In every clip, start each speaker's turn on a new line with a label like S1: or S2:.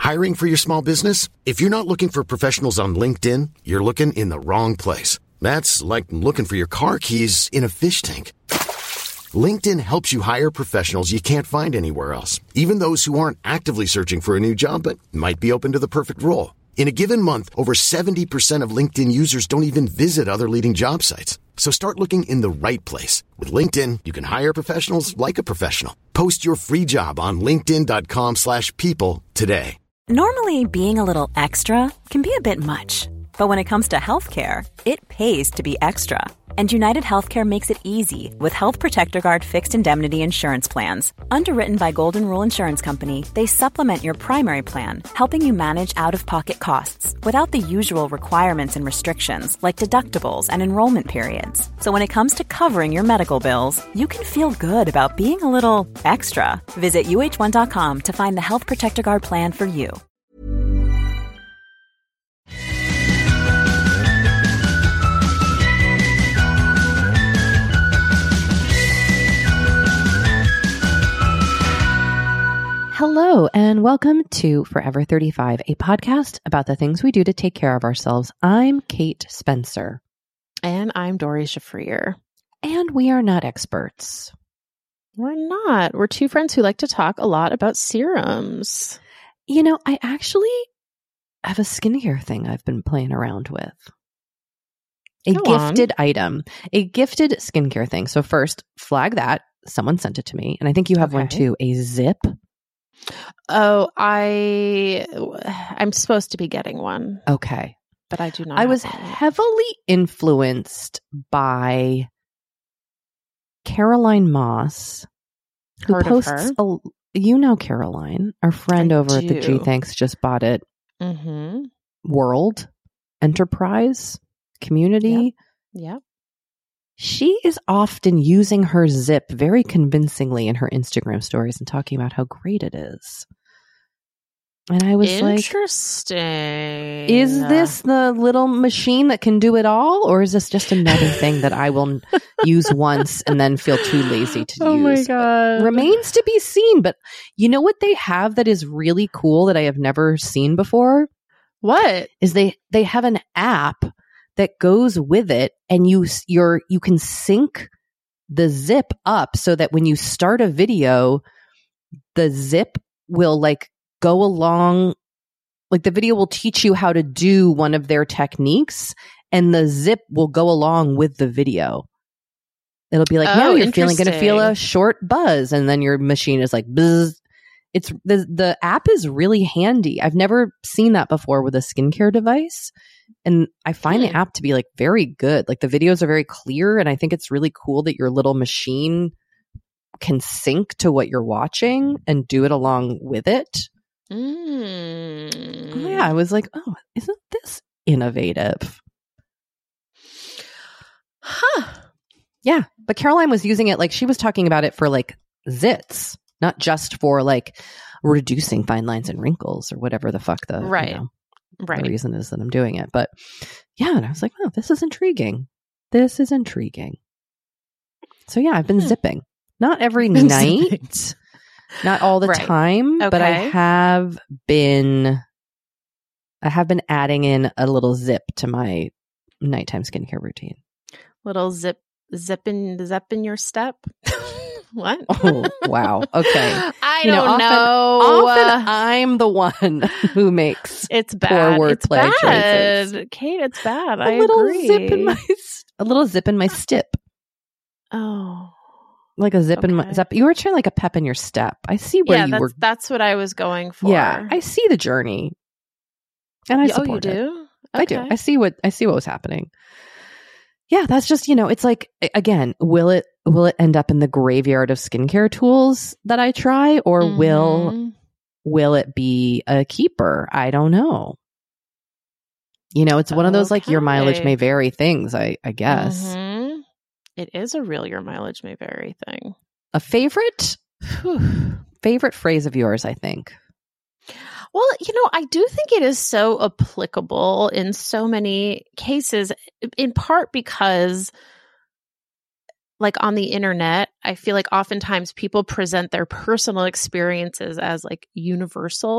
S1: Hiring for your small business? If you're not looking for professionals on LinkedIn, you're looking in the wrong place. That's like looking for your car keys in a fish tank. LinkedIn helps you hire professionals you can't find anywhere else, even those who aren't actively searching for a new job but might be open to the perfect role. In a given month, over 70% of LinkedIn users don't even visit other leading job sites. So start looking in the right place. With LinkedIn, you can hire professionals like a professional. Post your free job on linkedin.com/people today.
S2: Normally, being a little extra can be a bit much. But when it comes to healthcare, it pays to be extra. And United Healthcare makes it easy with Health Protector Guard fixed indemnity insurance plans. Underwritten by Golden Rule Insurance Company, they supplement your primary plan, helping you manage out-of-pocket costs without the usual requirements and restrictions like deductibles and enrollment periods. So when it comes to covering your medical bills, you can feel good about being a little extra. Visit uh1.com to find the Health Protector Guard plan for you.
S3: Hello, and welcome to Forever 35, a podcast about the things we do to take care of ourselves. I'm Kate Spencer.
S4: And I'm Dory Shafrir.
S3: And we are not experts.
S4: We're not. We're two friends who like to talk a lot about serums.
S3: You know, I actually have a skincare thing I've been playing around with. A gifted item. A gifted skincare thing. So first, flag that. Someone sent it to me. And I think you have one too. A Zip.
S4: Oh, I'm supposed to be getting one.
S3: Okay.
S4: But I do not.
S3: I was heavily influenced by Caroline Moss, who
S4: Heard
S3: posts,
S4: of her?
S3: You know Caroline, our friend over at the G Thanks Just Bought It World Enterprise community.
S4: Yep.
S3: She is often using her Zip very convincingly in her Instagram stories and talking about how great it is. And I was
S4: interesting.
S3: Is this the little machine that can do it all? Or is this just another thing that I will use once and then feel too lazy to use?
S4: Oh my God.
S3: Remains to be seen. But you know what they have that is really cool that I have never seen before?
S4: What?
S3: Is they have an app that goes with it, and you can sync the Zip up so that when you start a video, the Zip will go along, the video will teach you how to do one of their techniques, and the Zip will go along with the video. It'll be like, now you're going to feel a short buzz, and then your machine is like, buzz. It's the app is really handy. I've never seen that before with a skincare device. And I find the app to be very good. The videos are very clear. And I think it's really cool that your little machine can sync to what you're watching and do it along with it. Yeah, I was like, oh, isn't this innovative?
S4: Huh.
S3: Yeah. But Caroline was using it she was talking about it for zits, not just for reducing fine lines and wrinkles or whatever the fuck the the reason is that I'm doing it. But yeah, and I was like, oh, this is intriguing. This is intriguing. So yeah, I've been zipping. Not every night, not all the time, but I have been adding in a little zip to my nighttime skincare routine.
S4: Little zip in your step. What?
S3: Oh, wow. Okay.
S4: I don't know.
S3: Often I'm the one who makes
S4: it's bad.
S3: Poor wordplay choices.
S4: Kate, it's bad.
S3: A little zip in my stip.
S4: Oh.
S3: Like a zip in my step. You were trying a pep in your step. I see where you were.
S4: That's what I was going for.
S3: Yeah. I see the journey. And I support
S4: you
S3: it.
S4: do? Okay.
S3: I do. I see what was happening. Yeah, that's just, it's again, will it end up in the graveyard of skincare tools that I try, or will it be a keeper? I don't know. It's one of those your mileage may vary things, I guess.
S4: Mm-hmm. It is a real your mileage may vary thing.
S3: A favorite phrase of yours, I think.
S4: Well, I do think it is so applicable in so many cases, in part because, on the internet, I feel oftentimes people present their personal experiences as universal.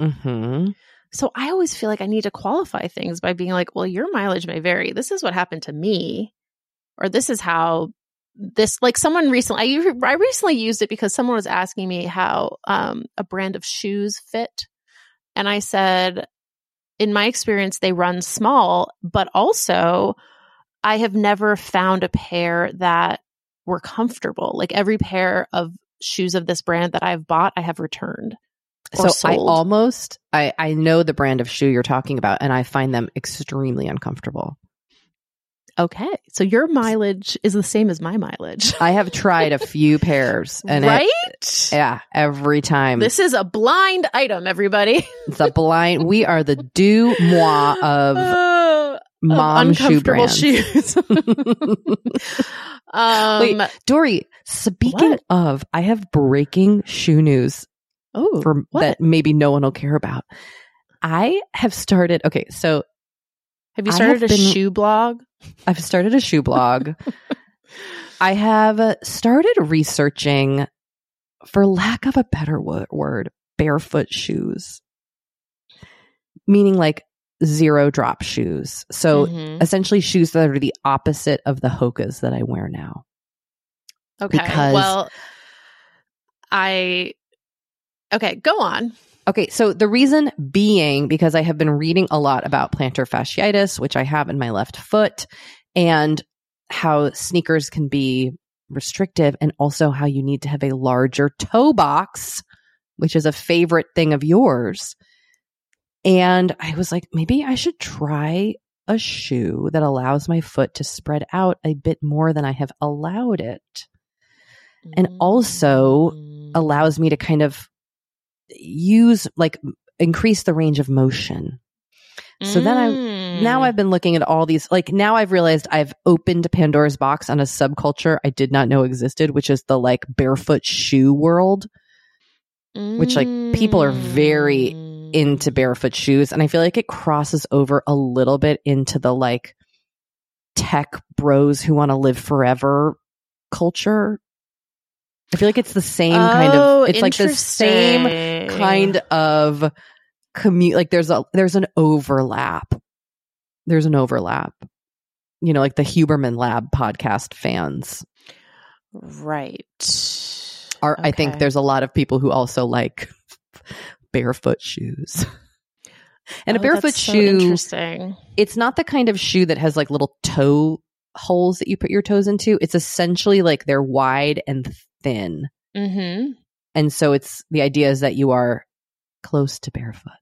S3: Mm-hmm.
S4: So I always feel like I need to qualify things by being like, well, your mileage may vary. This is what happened to me, or this is how this, like someone recently, I recently used it because someone was asking me how a brand of shoes fit. And I said, in my experience, they run small, but also I have never found a pair that were comfortable. Like every pair of shoes of this brand that I've bought, I have returned.
S3: So
S4: sold.
S3: I know the brand of shoe you're talking about, and I find them extremely uncomfortable.
S4: Okay. So your mileage is the same as my mileage.
S3: I have tried a few pairs. And
S4: right?
S3: Every time.
S4: This is a blind item, everybody.
S3: It's a blind. We are the deux moi of mom shoe brands.
S4: Shoes.
S3: Wait, Dory, speaking of, I have breaking shoe news.
S4: Oh,
S3: that maybe no one will care about. I have started. Okay, so
S4: have you started a shoe blog?
S3: I've started a shoe blog. I have started researching, for lack of a better word, barefoot shoes, meaning like zero drop shoes. So essentially, shoes that are the opposite of the Hokas that I wear now.
S4: Okay. Okay, go on.
S3: Okay, so the reason being because I have been reading a lot about plantar fasciitis, which I have in my left foot, and how sneakers can be restrictive, and also how you need to have a larger toe box, which is a favorite thing of yours. And I was like, maybe I should try a shoe that allows my foot to spread out a bit more than I have allowed it, and also allows me to kind of increase the range of motion. So then I've been looking at all these, like now I've realized I've opened Pandora's box on a subculture I did not know existed, which is the like barefoot shoe world, which like people are very into barefoot shoes. And I feel like it crosses over a little bit into the like tech bros who want to live forever culture. I feel like it's the same kind of, it's like the same kind of commute. Like there's an overlap. There's an overlap, you know, like the Huberman Lab podcast fans.
S4: Right.
S3: Okay. I think there's a lot of people who also like barefoot shoes. And a barefoot shoe,
S4: interesting.
S3: It's not the kind of shoe that has like little toe holes that you put your toes into. It's essentially like they're wide and thin.
S4: Mm-hmm.
S3: And so the idea is that you are close to barefoot.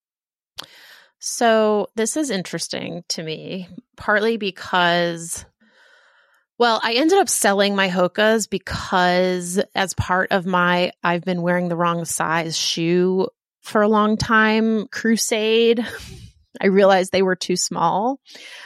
S4: So this is interesting to me, partly because, well, I ended up selling my Hokas because as part of my I've been wearing the wrong size shoe for a long time crusade, I realized they were too small.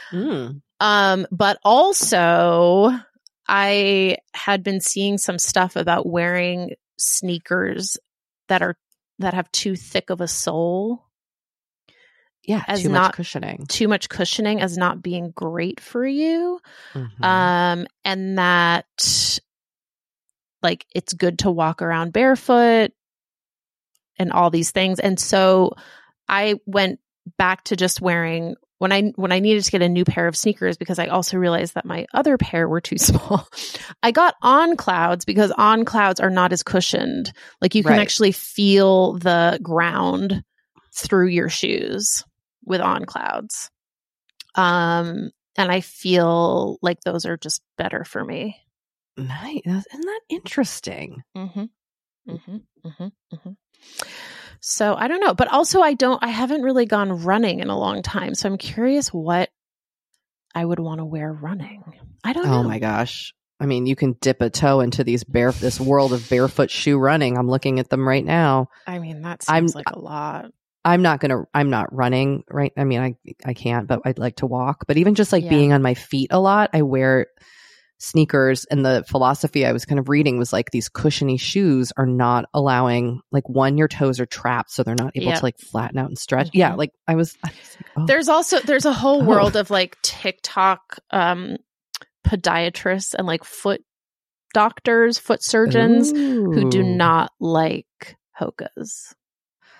S4: But also I had been seeing some stuff about wearing sneakers that have too thick of a sole.
S3: Yeah, too much cushioning.
S4: Too much cushioning as not being great for you. Mm-hmm. And that like it's good to walk around barefoot and all these things. And so I went back to just wearing when I needed to get a new pair of sneakers because I also realized that my other pair were too small. I got On Clouds because On Clouds are not as cushioned. Like you can actually feel the ground through your shoes with On Clouds. And I feel like those are just better for me.
S3: Nice. Isn't that interesting?
S4: Mm-hmm. Mm-hmm. Mm-hmm. Mm-hmm. So I don't know, but also I haven't really gone running in a long time. So I'm curious what I would want to wear running. I don't know.
S3: Oh my gosh. I mean, you can dip a toe into this world of barefoot shoe running. I'm looking at them right now.
S4: I mean, that seems like a lot.
S3: I'm not running, right? I mean, I can't, but I'd like to walk. But even just like being on my feet a lot, I wear sneakers, and the philosophy I was kind of reading was like these cushiony shoes are not allowing, like, one, your toes are trapped, so they're not able to like flatten out and stretch. Mm-hmm. Yeah, like I was like, oh.
S4: There's a whole world of like TikTok podiatrists and like foot doctors, foot surgeons who do not like Hokas.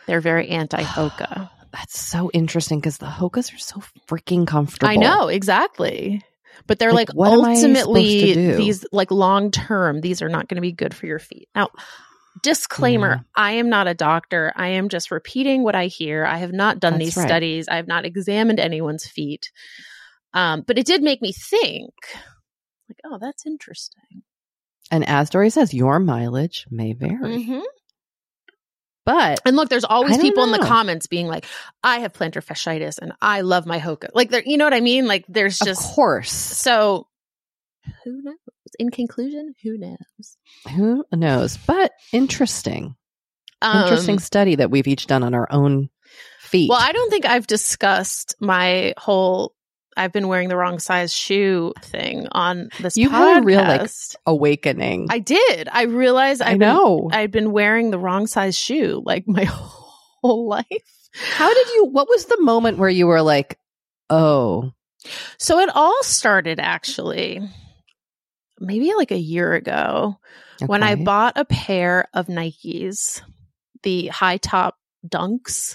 S4: They're very anti-Hoka.
S3: That's so interesting because the Hokas are so freaking comfortable.
S4: I know, exactly. But they're like
S3: what am I supposed to
S4: ultimately
S3: do?
S4: these like long term, these are not going to be good for your feet. Now, disclaimer, I am not a doctor. I am just repeating what I hear. I have not done these studies. I have not examined anyone's feet. But it did make me think, like, oh, that's interesting.
S3: And as Dory says, your mileage may vary.
S4: Mm-hmm.
S3: But
S4: and look, there's always people in the comments being like, I have plantar fasciitis and I love my Hoka. Like, you know what I mean? Like, there's just,
S3: of course.
S4: So who knows? In conclusion, who knows?
S3: Who knows? But interesting. Interesting study that we've each done on our own feet.
S4: Well, I don't think I've discussed my whole I've been wearing the wrong size shoe thing on this podcast. You had a real like
S3: awakening.
S4: I did. I realized I'd been wearing the wrong size shoe like my whole life.
S3: What was the moment where you were like, oh?
S4: So it all started actually maybe like a year ago when I bought a pair of Nikes, the high top Dunks.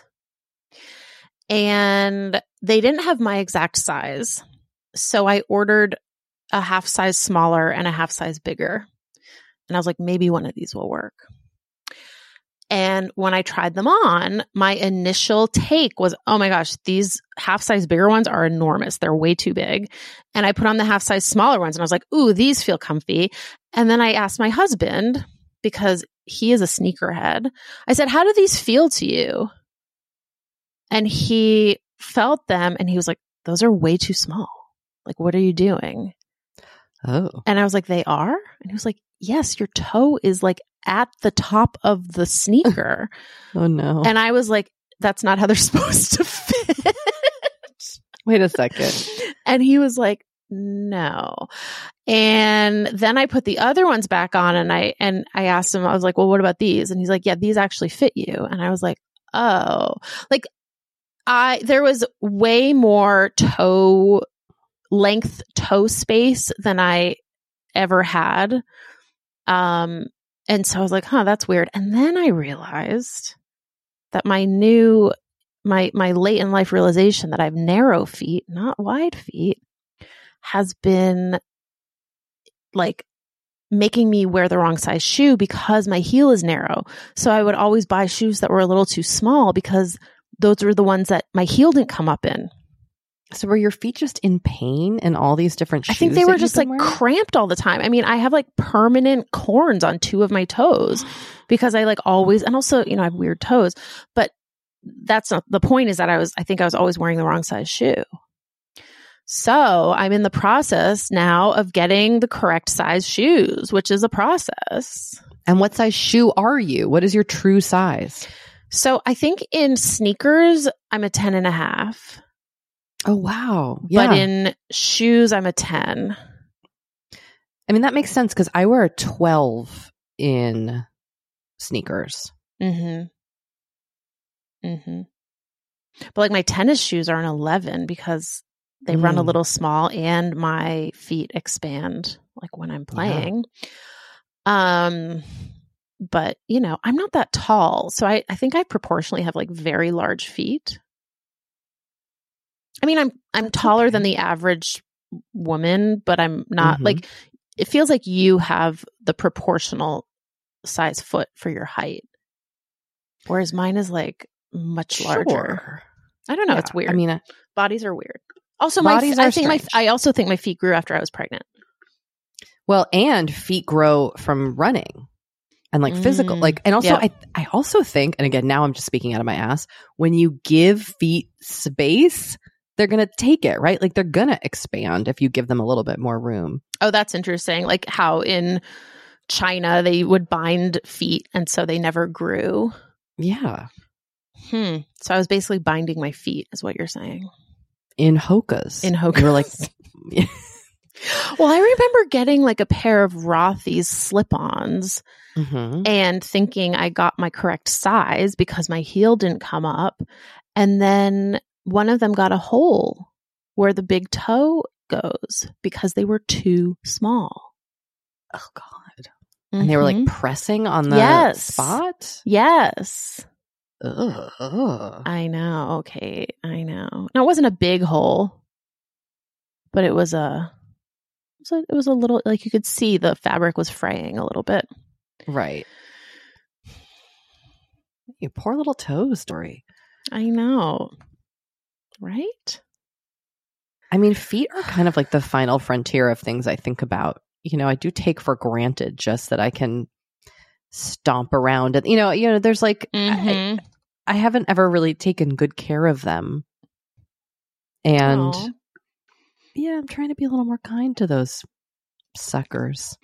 S4: And they didn't have my exact size. So I ordered a half size smaller and a half size bigger. And I was like, maybe one of these will work. And when I tried them on, my initial take was, oh my gosh, these half size bigger ones are enormous. They're way too big. And I put on the half size smaller ones and I was like, ooh, these feel comfy. And then I asked my husband, because he is a sneakerhead, I said, how do these feel to you? And he felt them and he was like, those are way too small. Like, what are you doing?
S3: Oh.
S4: And I was like, they are? And he was like, yes, your toe is like at the top of the sneaker.
S3: Oh no.
S4: And I was like, that's not how they're supposed to fit.
S3: Wait a second.
S4: And he was like, no. And then I put the other ones back on and I asked him, I was like, well, what about these? And he's like, yeah, these actually fit you. And I was like, oh, like, there was way more toe space than I ever had. And so I was like, that's weird. And then I realized that my late in life realization that I have narrow feet, not wide feet, has been like making me wear the wrong size shoe because my heel is narrow. So I would always buy shoes that were a little too small because those were the ones that my heel didn't come up in.
S3: So were your feet just in pain in all these different shoes?
S4: I think they were just like cramped all the time. I mean, I have like permanent corns on 2 of my toes because I like always, and also, I have weird toes, but that's not the point. Is that I think I was always wearing the wrong size shoe. So I'm in the process now of getting the correct size shoes, which is a process.
S3: And what size shoe are you? What is your true size?
S4: So I think in sneakers, I'm a 10.5.
S3: Oh, wow. Yeah.
S4: But in shoes, I'm a 10.
S3: I mean, that makes sense because I wear a 12 in sneakers.
S4: Mm-hmm. Mm-hmm. But like my tennis shoes are an 11 because they run a little small and my feet expand like when I'm playing. Yeah. But, I'm not that tall. So I think I proportionally have like very large feet. I mean, I'm taller than the average woman, but I'm not like, it feels like you have the proportional size foot for your height. Whereas mine is like much larger.
S3: Sure.
S4: I don't know.
S3: Yeah.
S4: It's weird.
S3: I mean,
S4: bodies are weird. Also, I also think my feet grew after I was pregnant.
S3: Well, and feet grow from running. And like physical, like, and also I also think, and again, now I'm just speaking out of my ass, when you give feet space, they're going to take it, right? Like they're going to expand if you give them a little bit more room.
S4: Oh, that's interesting. Like how in China they would bind feet and so they never grew.
S3: Yeah.
S4: So I was basically binding my feet is what you're saying.
S3: In Hokas.
S4: You were like, well, I remember getting like a pair of Rothy's slip-ons and thinking I got my correct size because my heel didn't come up. And then one of them got a hole where the big toe goes because they were too small.
S3: Oh, God. And they were like pressing on the spot?
S4: Yes.
S3: ugh.
S4: I know. Okay. I know. Now, it wasn't a big hole, but it was a little, like you could see the fabric was fraying a little bit.
S3: Right. You poor little toes, Dory.
S4: I know. Right?
S3: I mean, feet are kind of like the final frontier of things I think about. You know, I do take for granted just that I can stomp around and, you know, there's like, I haven't ever really taken good care of them. And yeah, I'm trying to be a little more kind to those suckers.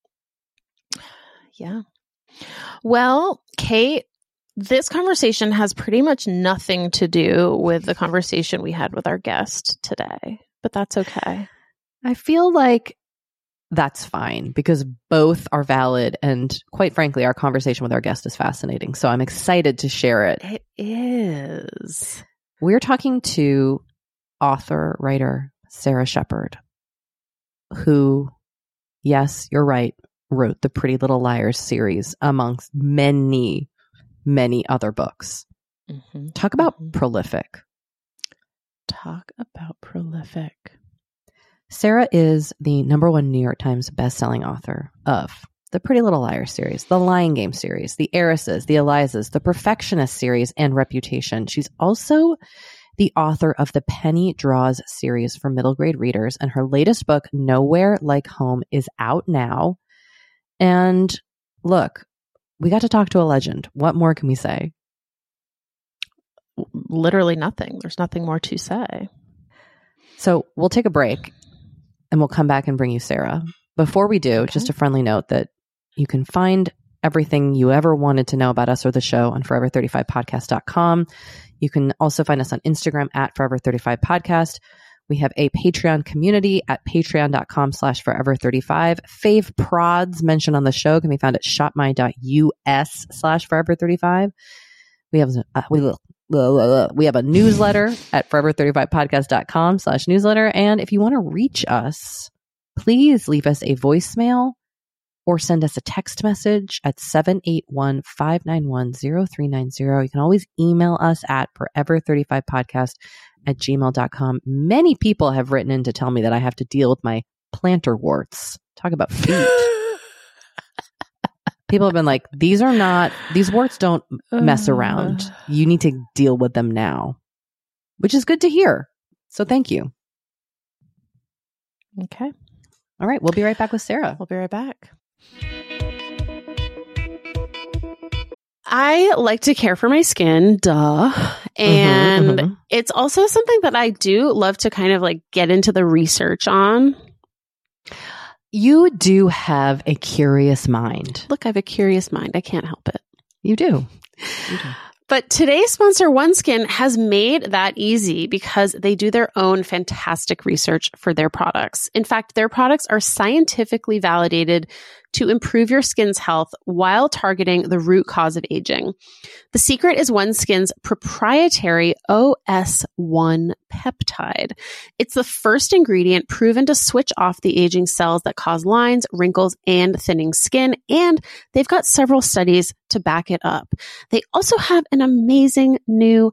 S4: Yeah. Well, Kate, this conversation has pretty much nothing to do with the conversation we had with our guest today, but that's okay.
S3: I feel like that's fine because both are valid. And quite frankly, our conversation with our guest is fascinating. So I'm excited to share it.
S4: It is.
S3: We're talking to author, writer, Sara Shepard, who, yes, you're right, wrote the Pretty Little Liars series amongst many, many other books. Talk about prolific.
S4: Talk about prolific.
S3: Sara is the #1 New York Times bestselling author of the Pretty Little Liars series, the Lying Game series, the Heiresses, the Elizas, the Perfectionist series, and Reputation. She's also the author of the Penny Draws series for middle grade readers, and her latest book, Nowhere Like Home, is out now. And look, we got to talk to a legend. What more can we say?
S4: Literally nothing. There's nothing more to say.
S3: So we'll take a break and we'll come back and bring you Sara. Before we do, just a friendly note that you can find everything you ever wanted to know about us or the show on forever35podcast.com. You can also find us on Instagram at forever35podcast. We have a Patreon community at patreon.com/forever35. Fave prods mentioned on the show can be found at shopmy.us/forever35. We have a newsletter at forever35podcast.com/newsletter. And if you want to reach us, please leave us a voicemail or send us a text message at 781-591-0390. You can always email us at forever35podcast@gmail.com. Many people have written in to tell me that I have to deal with my plantar warts. Talk about feet. People have been like, these warts don't mess around. You need to deal with them now, which is good to hear. So thank you.
S4: Okay.
S3: All right. We'll be right back with Sara.
S4: We'll be right back. I like to care for my skin, duh. And it's also something that I do love to kind of like get into the research on.
S3: You do have a curious mind.
S4: Look, I have a curious mind. I can't help it.
S3: You do.
S4: But today's sponsor, OneSkin, has made that easy because they do their own fantastic research for their products. In fact, their products are scientifically validated to improve your skin's health while targeting the root cause of aging. The secret is OneSkin's proprietary OS1 peptide. It's the first ingredient proven to switch off the aging cells that cause lines, wrinkles, and thinning skin, and they've got several studies to back it up. They also have an amazing new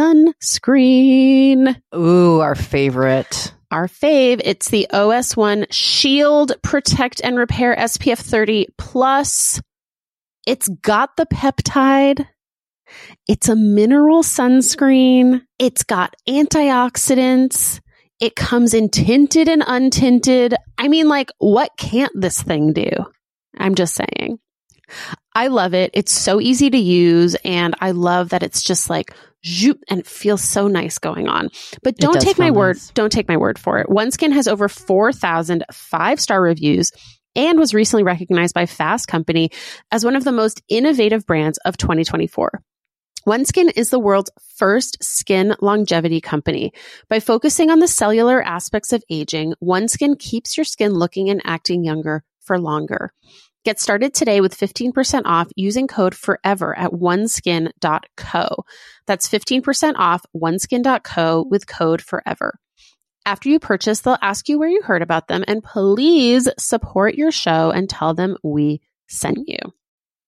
S4: sunscreen.
S3: Ooh, our favorite.
S4: Our fave. It's the OS1 Shield Protect and Repair SPF 30 Plus. It's got the peptide. It's a mineral sunscreen. It's got antioxidants. It comes in tinted and untinted. I mean, like, what can't this thing do? I'm just saying. I love it. It's so easy to use. And I love that it's just like, zoop, and it feels so nice going on. But don't take my word. Don't take my word for it. OneSkin has over 4,000 5-star reviews and was recently recognized by Fast Company as one of the most innovative brands of 2024. OneSkin is the world's first skin longevity company. By focusing on the cellular aspects of aging, OneSkin keeps your skin looking and acting younger for longer. Get started today with 15% off using code FOREVER at oneskin.co. That's 15% off oneskin.co with code FOREVER. After you purchase, they'll ask you where you heard about them, and please support your show and tell them we sent you.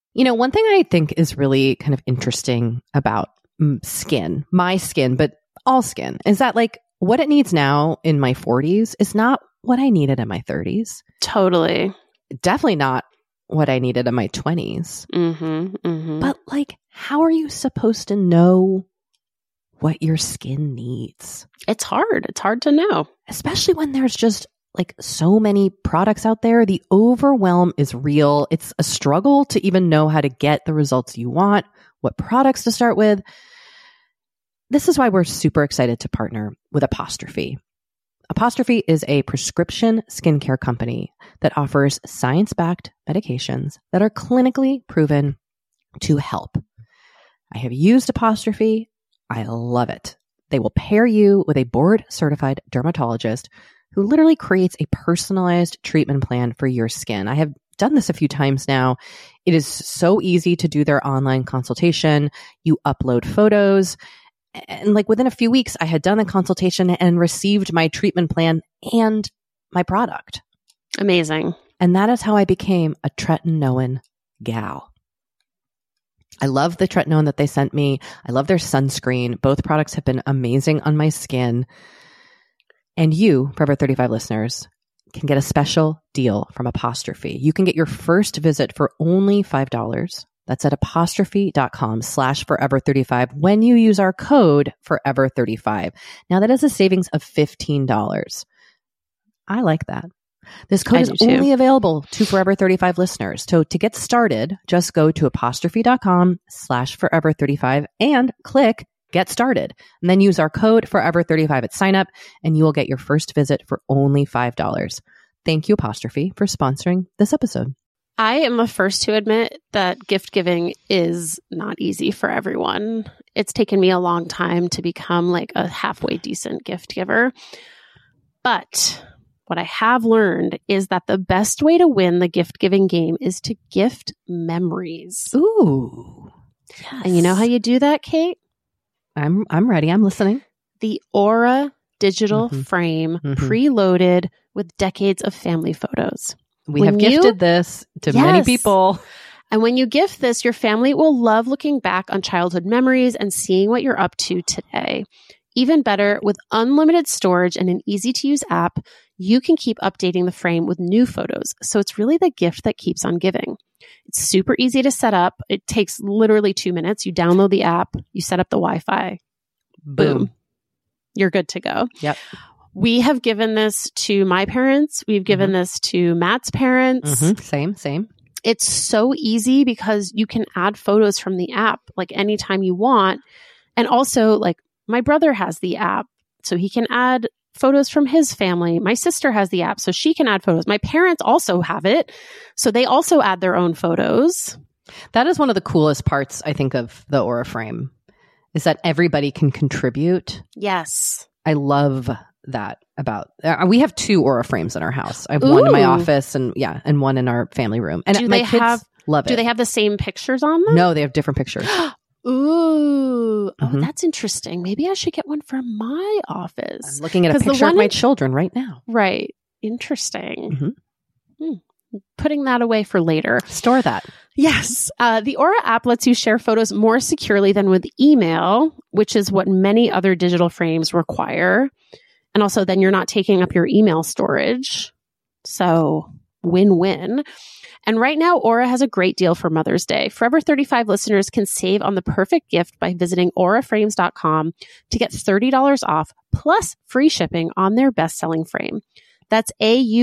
S3: You know, one thing I think is really kind of interesting about skin, my skin, but all skin, is that like what it needs now in my 40s is not what I needed in my 30s.
S4: Totally.
S3: Definitely not what I needed in my 20s. But like, how are you supposed to know what your skin needs?
S4: It's hard. It's hard to know.
S3: Especially when there's just like so many products out there. The overwhelm is real. It's a struggle to even know how to get the results you want, what products to start with. This is why we're super excited to partner with Apostrophe. Apostrophe is a prescription skincare company that offers science-backed medications that are clinically proven to help. I have used Apostrophe. I love it. They will pair you with a board-certified dermatologist who literally creates a personalized treatment plan for your skin. I have done this a few times now. It is so easy to do their online consultation. You upload photos. And like within a few weeks, I had done a consultation and received my treatment plan and my product.
S4: Amazing.
S3: And that is how I became a tretinoin gal. I love the tretinoin that they sent me. I love their sunscreen. Both products have been amazing on my skin. And you, Forever 35 listeners, can get a special deal from Apostrophe. You can get your first visit for only $5. That's at apostrophe.com/forever35 when you use our code forever35. Now that is a savings of $15. I like that. This code is only available to Forever 35 listeners. So to get started, just go to apostrophe.com/forever35 and click Get Started. And then use our code forever35 at sign up and you will get your first visit for only $5. Thank you, Apostrophe, for sponsoring this episode.
S4: I am the first to admit that gift giving is not easy for everyone. It's taken me a long time to become like a halfway decent gift giver. But what I have learned is that the best way to win the gift giving game is to gift memories.
S3: Ooh. Yes.
S4: And you know how you do that, Kate?
S3: I'm ready. I'm listening.
S4: The Aura digital frame preloaded with decades of family photos.
S3: We have gifted this to many people.
S4: And when you gift this, your family will love looking back on childhood memories and seeing what you're up to today. Even better, with unlimited storage and an easy-to-use app, you can keep updating the frame with new photos. So it's really the gift that keeps on giving. It's super easy to set up. It takes literally 2 minutes. You download the app, you set up the Wi-Fi. Boom. You're good to go.
S3: Yep.
S4: We have given this to my parents. We've given this to Matt's parents.
S3: Same.
S4: It's so easy because you can add photos from the app like anytime you want. And also like my brother has the app, so he can add photos from his family. My sister has the app, so she can add photos. My parents also have it, so they also add their own photos.
S3: That is one of the coolest parts, I think, of the Aura frame, is that everybody can contribute.
S4: Yes.
S3: I love that about, we have 2 Aura frames in our house. I have one in my office and one in our family room. And my kids love it.
S4: Do they have the same pictures on them?
S3: No, they have different pictures.
S4: Ooh. Oh, that's interesting. Maybe I should get one for my office.
S3: I'm looking at a picture of my children right now.
S4: Right. Interesting. Putting that away for later.
S3: Store that.
S4: Yes. The Aura app lets you share photos more securely than with email, which is what many other digital frames require. And also then you're not taking up your email storage. So win-win. And right now, Aura has a great deal for Mother's Day. Forever 35 listeners can save on the perfect gift by visiting auraframes.com to get $30 off plus free shipping on their best-selling frame. That's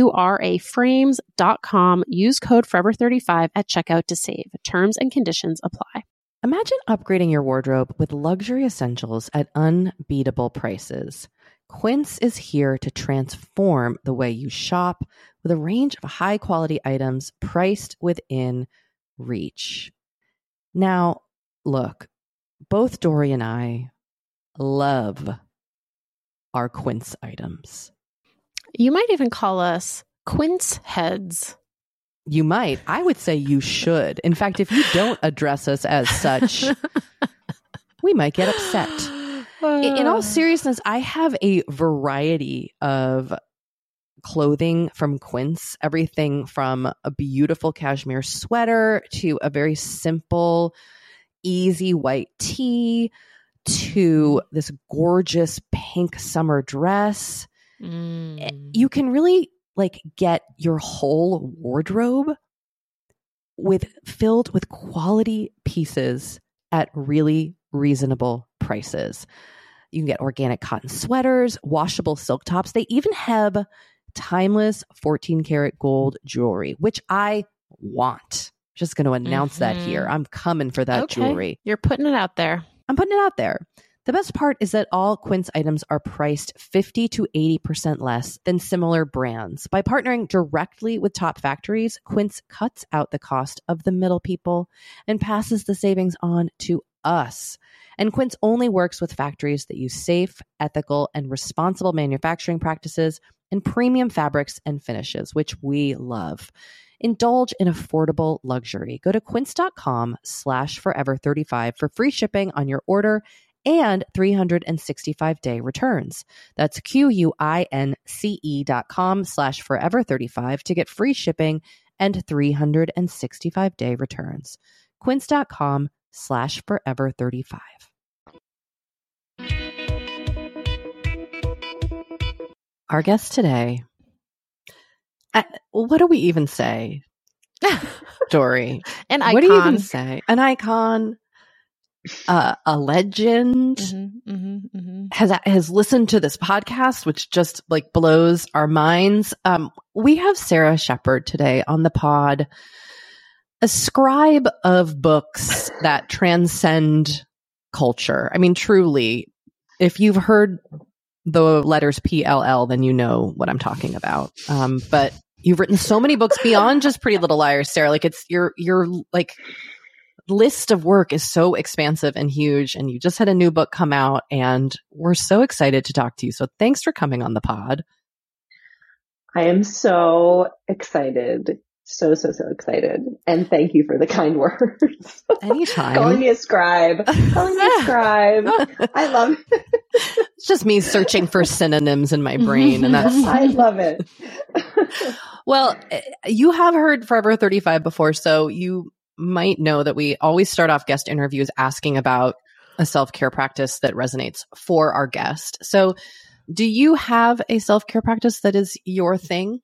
S4: auraframes.com. Use code Forever35 at checkout to save. Terms and conditions apply.
S3: Imagine upgrading your wardrobe with luxury essentials at unbeatable prices. Quince is here to transform the way you shop with a range of high-quality items priced within reach. Now, look, both Dory and I love our Quince items.
S4: You might even call us Quince heads.
S3: You might. I would say you should. In fact, if you don't address us as such, we might get upset. In all seriousness, I have a variety of clothing from Quince, everything from a beautiful cashmere sweater to a very simple, easy white tee to this gorgeous pink summer dress. You can really like get your whole wardrobe filled with quality pieces at really reasonable prices. You can get organic cotton sweaters, washable silk tops. They even have timeless 14 karat gold jewelry, which I want. Just going to announce that here. I'm coming for that jewelry.
S4: You're putting it out there.
S3: I'm putting it out there. The best part is that all Quince items are priced 50 to 80% less than similar brands. By partnering directly with top factories, Quince cuts out the cost of the middle people and passes the savings on to us. And Quince only works with factories that use safe, ethical, and responsible manufacturing practices and premium fabrics and finishes, which we love. Indulge in affordable luxury. Go to quince.com/forever35 for free shipping on your order and 365-day returns. That's QUINCE.com/forever35 to get free shipping and 365-day returns. Quince.com/forever35. Our guest today, what do we even say, Doree?
S4: An icon.
S3: What do you even say? An icon, a legend, has listened to this podcast, which just like blows our minds. We have Sarah Shepard today on the pod, a scribe of books that transcend culture. I mean, truly, if you've heard the letters PLL, then you know what I'm talking about. But you've written so many books beyond just Pretty Little Liars, Sarah. Like it's your like list of work is so expansive and huge. And you just had a new book come out, and we're so excited to talk to you. So thanks for coming on the pod.
S5: I am so excited. So excited. And thank you for the kind words.
S3: Anytime.
S5: Calling me a scribe. I love it.
S3: It's just me searching for synonyms in my brain. And that's
S5: I love it.
S3: Well, you have heard Forever 35 before, so you might know that we always start off guest interviews asking about a self-care practice that resonates for our guest. So do you have a self-care practice that is your thing?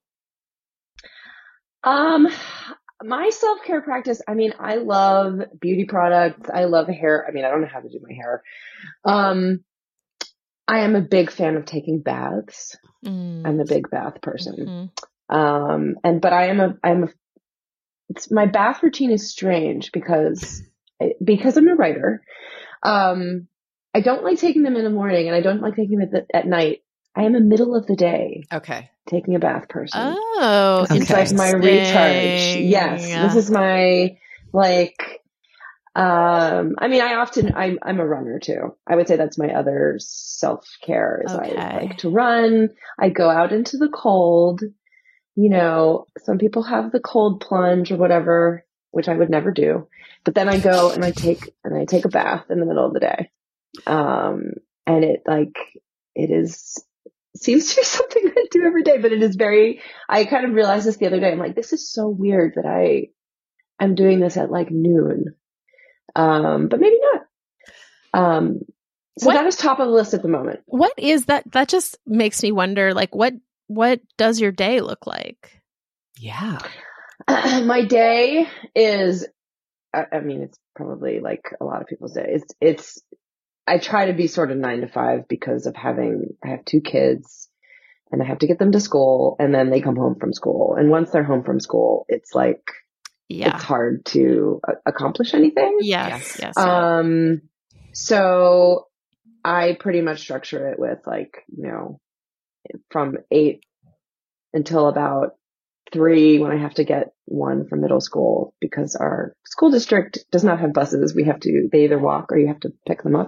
S5: My self-care practice, I mean, I love beauty products. I love hair. I mean, I don't know how to do my hair. I am a big fan of taking baths. I'm a big bath person. But my bath routine is strange because I'm a writer. I don't like taking them in the morning, and I don't like taking them at night. I am a middle of the day.
S3: Okay.
S5: Taking a bath person.
S4: Oh,
S5: it's like my recharge. Yes. Yeah. This is my, like, I mean, I'm a runner too. I would say that's my other self-care is I like to run. I go out into the cold. You know, some people have the cold plunge or whatever, which I would never do. But then I go and I take a bath in the middle of the day. And seems to be something I do every day, but it is I kind of realized this the other day. I'm like, this is so weird that I'm doing this at like noon. But maybe not. So that is top of the list at the moment.
S4: What is that? That just makes me wonder, like, what does your day look like?
S3: Yeah.
S5: My day is, I mean, it's probably like a lot of people's days. I try to be sort of 9 to 5 because I have 2 kids and I have to get them to school, and then they come home from school. And once they're home from school, it's like, it's hard to accomplish anything.
S4: Yes.
S5: So I pretty much structure it with like, you know, from 8 until about 3 when I have to get one from middle school, because our school district does not have buses. They either walk or you have to pick them up.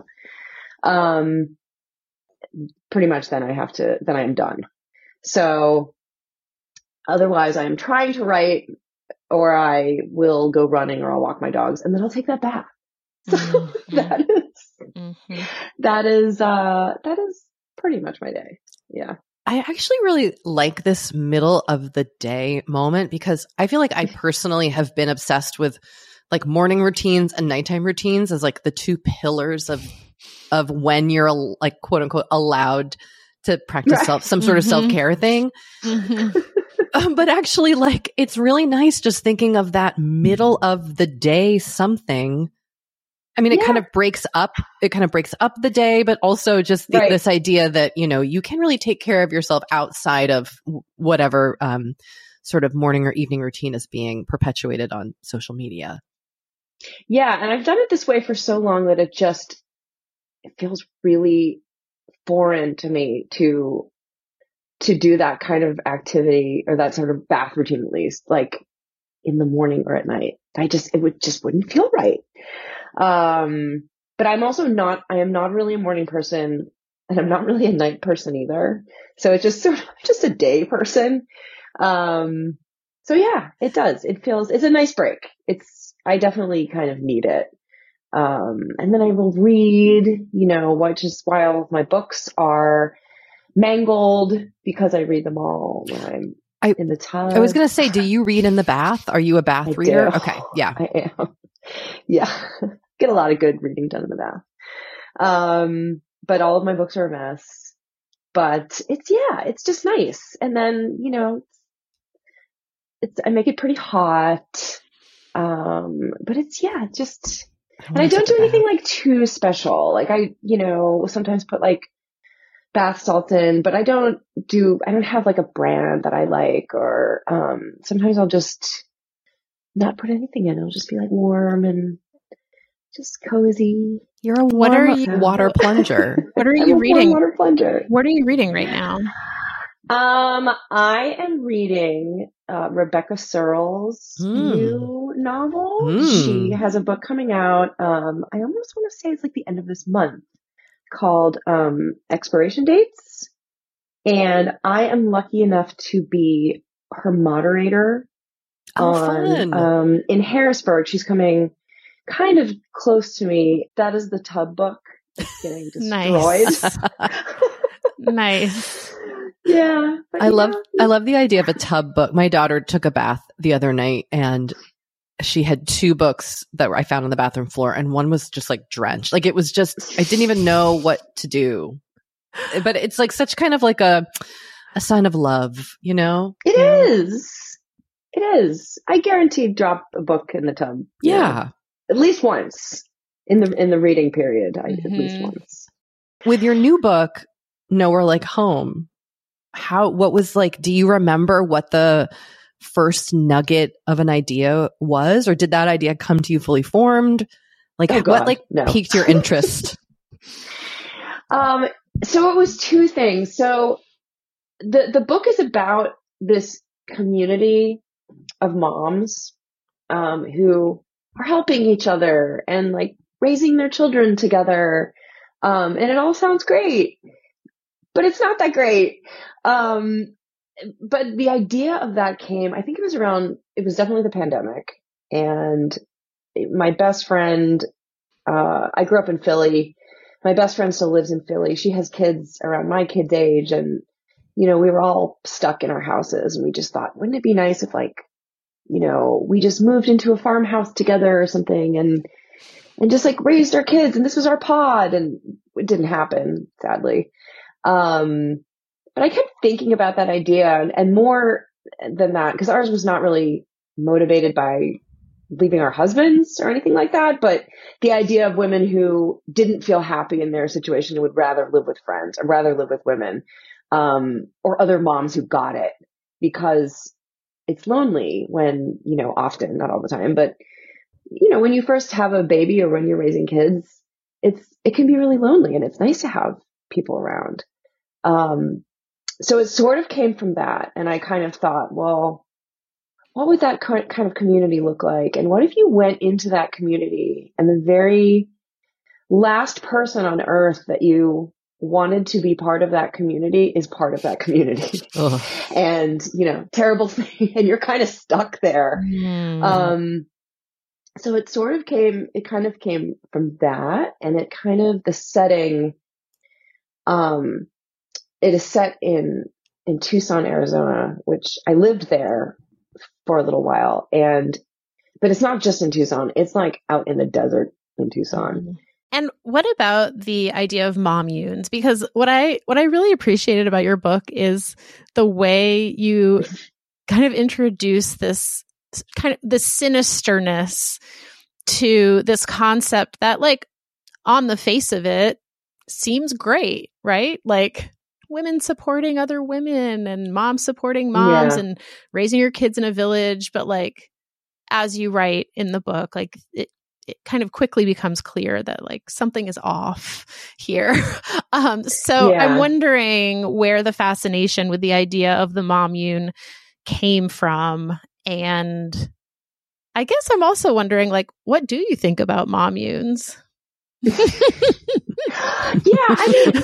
S5: Pretty much then I am done. So otherwise I am trying to write, or I will go running, or I'll walk my dogs, and then I'll take that bath. So that is pretty much my day. Yeah.
S3: I actually really like this middle of the day moment because I feel like I personally have been obsessed with like morning routines and nighttime routines as like the two pillars of when you're like quote unquote allowed to practice some sort of self-care thing. But actually, like, it's really nice just thinking of that middle of the day something. I mean, it kind of breaks up the day, but also just this idea that, you know, you can really take care of yourself outside of whatever sort of morning or evening routine is being perpetuated on social media.
S5: Yeah. And I've done it this way for so long that it feels really foreign to me to do that kind of activity or that sort of bath routine, at least like in the morning or at night. It wouldn't feel right. But I am not really a morning person and I'm not really a night person either. So it's just sort of just a day person. So yeah, it does. It's a nice break. I definitely kind of need it. And then I will read, you know, which is why all of my books are mangled because I read them all when I'm in the tub.
S3: I was going to say, do you read in the bath? Are you a bath reader?
S5: Do.
S3: Okay. Yeah.
S5: I am. Yeah. Get a lot of good reading done in the bath. But all of my books are a mess, but it's just nice. And then, you know, I make it pretty hot. But and I don't do anything like too special. Like I, you know, sometimes put like bath salts in, but I don't have like a brand that I like, or, sometimes I'll just not put anything in. It'll just be like warm and just cozy.
S3: You're a water plunger.
S4: What are you reading?
S5: Water plunger.
S4: What are you reading right now?
S5: I am reading Rebecca Searle's new novel. She has a book coming out. I almost want to say it's like the end of this month, called Expiration Dates. And I am lucky enough to be her moderator in Harrisburg. She's coming kind of close to me. That is the tub book. It's getting destroyed.
S4: Nice.
S5: Yeah.
S3: I love the idea of a tub book. My daughter took a bath the other night and she had two books that I found on the bathroom floor, and one was just like drenched. Like it was just, I didn't even know what to do. But it's like such kind of like a sign of love, you know?
S5: It is. It is. I guarantee drop a book in the tub.
S3: Yeah.
S5: At least once in the reading period. At least once.
S3: With your new book, Nowhere Like Home, what was like, do you remember what the first nugget of an idea was, or did that idea come to you fully formed? Like piqued your interest?
S5: So it was two things. So the book is about this community of moms, who are helping each other and like raising their children together. And it all sounds great, but it's not that great. But the idea of that came, I think it was definitely the pandemic. And my best friend, I grew up in Philly. My best friend still lives in Philly. She has kids around my kid's age. And, you know, we were all stuck in our houses and we just thought, wouldn't it be nice if like, you know, we just moved into a farmhouse together or something and just like raised our kids, and this was our pod. And it didn't happen, sadly. But I kept thinking about that idea and more than that, because ours was not really motivated by leaving our husbands or anything like that. But the idea of women who didn't feel happy in their situation and would rather live with friends or rather live with women, or other moms who got it, because it's lonely when, you know, often, not all the time, but you know, when you first have a baby or when you're raising kids, it can be really lonely, and it's nice to have people around. So it sort of came from that. And I kind of thought, well, what would that kind of community look like? And what if you went into that community and the very last person on earth that you wanted to be part of that community is part of that community? And, you know, terrible thing. And you're kind of stuck there. So it kind of came from that. And it kind of, the setting, it is set in in Tucson, Arizona, which I lived there for a little while. But it's not just in Tucson. It's like out in the desert in Tucson.
S4: And what about the idea of mommunes? Because what I really appreciated about your book is the way you kind of introduce this kind of the sinisterness to this concept that, like, on the face of it seems great, right? Like women supporting other women and moms supporting moms and raising your kids in a village. But like, as you write in the book, like it kind of quickly becomes clear that like something is off here. I'm wondering where the fascination with the idea of the mommune came from. And I guess I'm also wondering, like, what do you think about mommunes?
S5: I mean,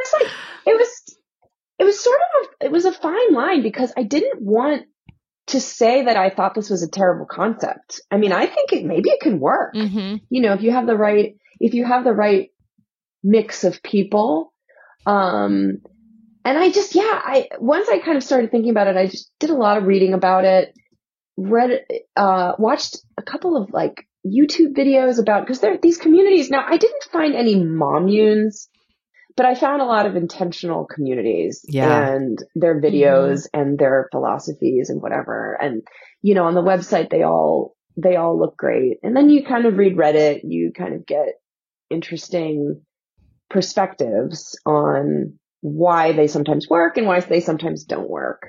S5: it was a fine line, because I didn't want to say that I thought this was a terrible concept. I mean, I think maybe it can work.
S4: Mm-hmm.
S5: You know, if you have the right mix of people. And once I kind of started thinking about it, I just did a lot of reading about it, watched a couple of like YouTube videos because there are these communities. Now, I didn't find any mommunes, but I found a lot of intentional communities and their videos and their philosophies and whatever. And, you know, on the website, they all look great. And then you kind of read Reddit, you kind of get interesting perspectives on why they sometimes work and why they sometimes don't work.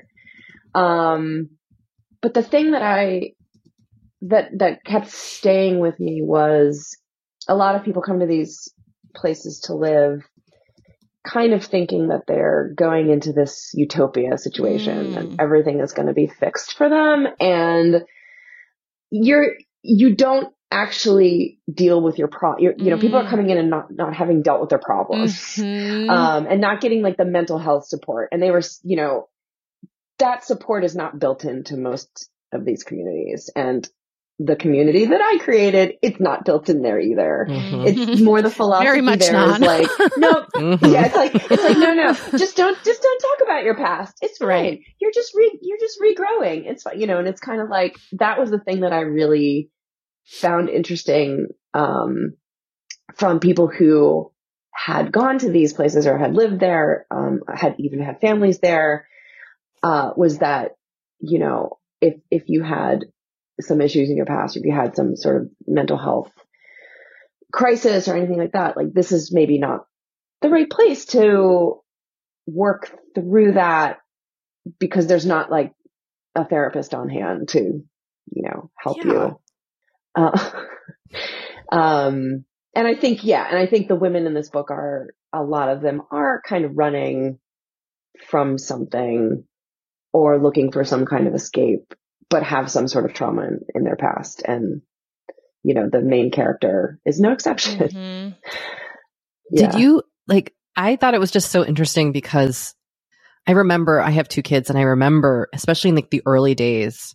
S5: But the thing that kept staying with me was a lot of people come to these places to live kind of thinking that they're going into this utopia situation and everything is going to be fixed for them. And you don't actually deal with your people are coming in and not having dealt with their problems, and not getting like the mental health support. And they were, you know, that support is not built into most of these communities. And the community that I created, it's not built in there either. It's more the philosophy.
S4: Very much
S5: there
S4: not.
S5: is like, no, it's like, no, just don't talk about your past. It's fine. Right. You're just regrowing. It's fine, you know, and it's kind of like, that was the thing that I really found interesting, from people who had gone to these places or had lived there, had even had families there, was that, you know, if you had some issues in your past, if you had some sort of mental health crisis or anything like that, like this is maybe not the right place to work through that, because there's not like a therapist on hand to, you know, help you. And I think the women in this book a lot of them are kind of running from something or looking for some kind of escape, but have some sort of trauma in their past. And, you know, the main character is no exception.
S3: Did you I thought it was just so interesting because I remember I have two kids, and I remember, especially in like the early days,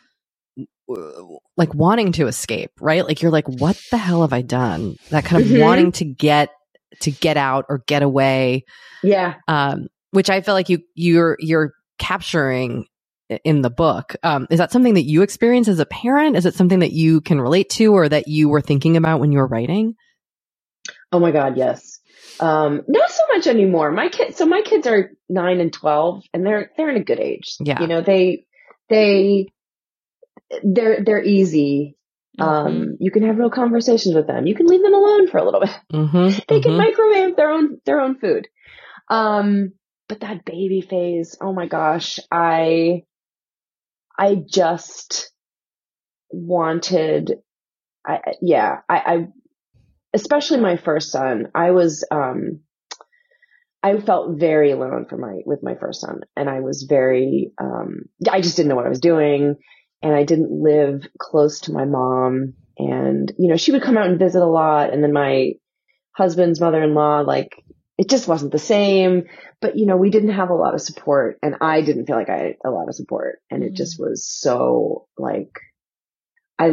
S3: like wanting to escape, right? Like you're like, what the hell have I done? That kind of wanting to get out or get away.
S5: Yeah.
S3: Which I feel like you're capturing in the book. Is that something that you experience as a parent? Is it something that you can relate to or that you were thinking about when you were writing?
S5: Oh my God, yes. Not so much anymore. My kids are 9 and 12, and they're in a good age. Yeah. You know, they're easy. You can have real conversations with them. You can leave them alone for a little bit. They can microwave their own food. But that baby phase, oh my gosh, I just wanted, I especially my first son, I felt very alone with my first son. And I was I just didn't know what I was doing. And I didn't live close to my mom. And, you know, she would come out and visit a lot. And then my husband's mother-in-law, like, it just wasn't the same. But, you know, we didn't have a lot of support, and I didn't feel like I had a lot of support. And it just was so like, I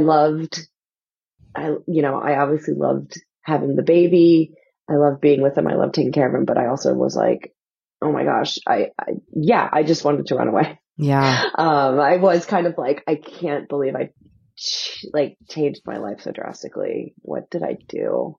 S5: obviously loved having the baby. I loved being with him. I loved taking care of him. But I also was like, oh my gosh, I just wanted to run away.
S3: Yeah.
S5: I was kind of like, I can't believe I changed my life so drastically. What did I do?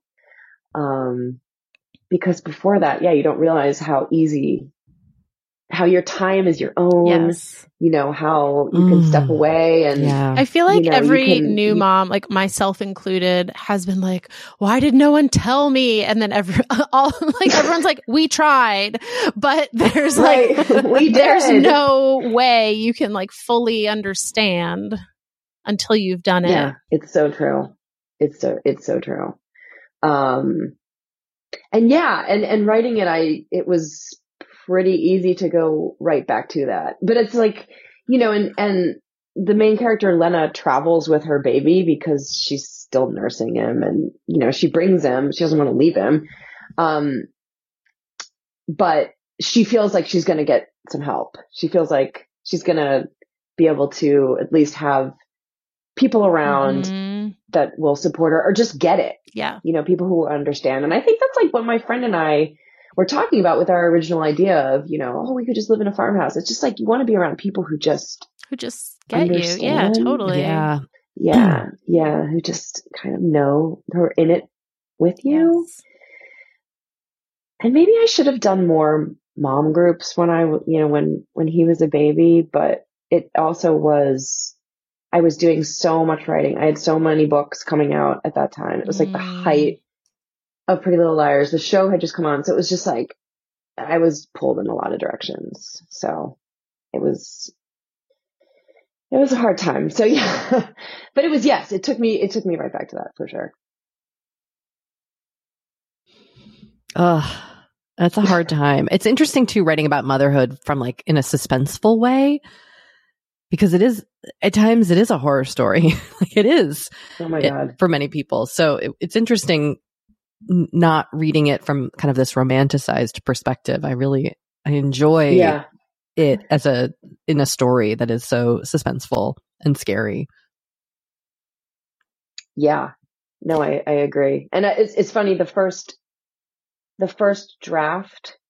S5: Because before that, you don't realize how your time is your own,
S4: yes.
S5: How you can step away. And
S4: I feel like every new mom, like myself included, has been like, why did no one tell me? And then everyone's like, we tried, but there's there's no way you can like fully understand until you've done it.
S5: Yeah, it's so true. It's so true. And writing it was pretty easy to go right back to that. But it's like, and the main character, Lena, travels with her baby because she's still nursing him, and, she brings him, she doesn't want to leave him. But she feels like she's going to get some help. She feels like she's going to be able to at least have people around that will support her or just get it.
S4: Yeah.
S5: People who understand. And I think that's like what my friend and I were talking about with our original idea of, we could just live in a farmhouse. It's just like, you want to be around people who just
S4: get
S5: understand.
S4: you. Yeah, totally.
S3: Yeah.
S5: Yeah. Yeah. Who just kind of know, who are in it with you.
S4: Yes.
S5: And maybe I should have done more mom groups when when he was a baby, but it also was, I was doing so much writing. I had so many books coming out at that time. It was like the height of Pretty Little Liars. The show had just come on. So it was just like, I was pulled in a lot of directions. So it was a hard time. So yeah, but it was, it took me right back to that for sure.
S3: That's a hard time. It's interesting too, writing about motherhood from like in a suspenseful way, because at times it is a horror story. Like it is.
S5: Oh my God.
S3: For many people. So it's interesting not reading it from kind of this romanticized perspective. I enjoy it in a story that is so suspenseful and scary.
S5: Yeah, no, I agree. And it's funny. The first draft,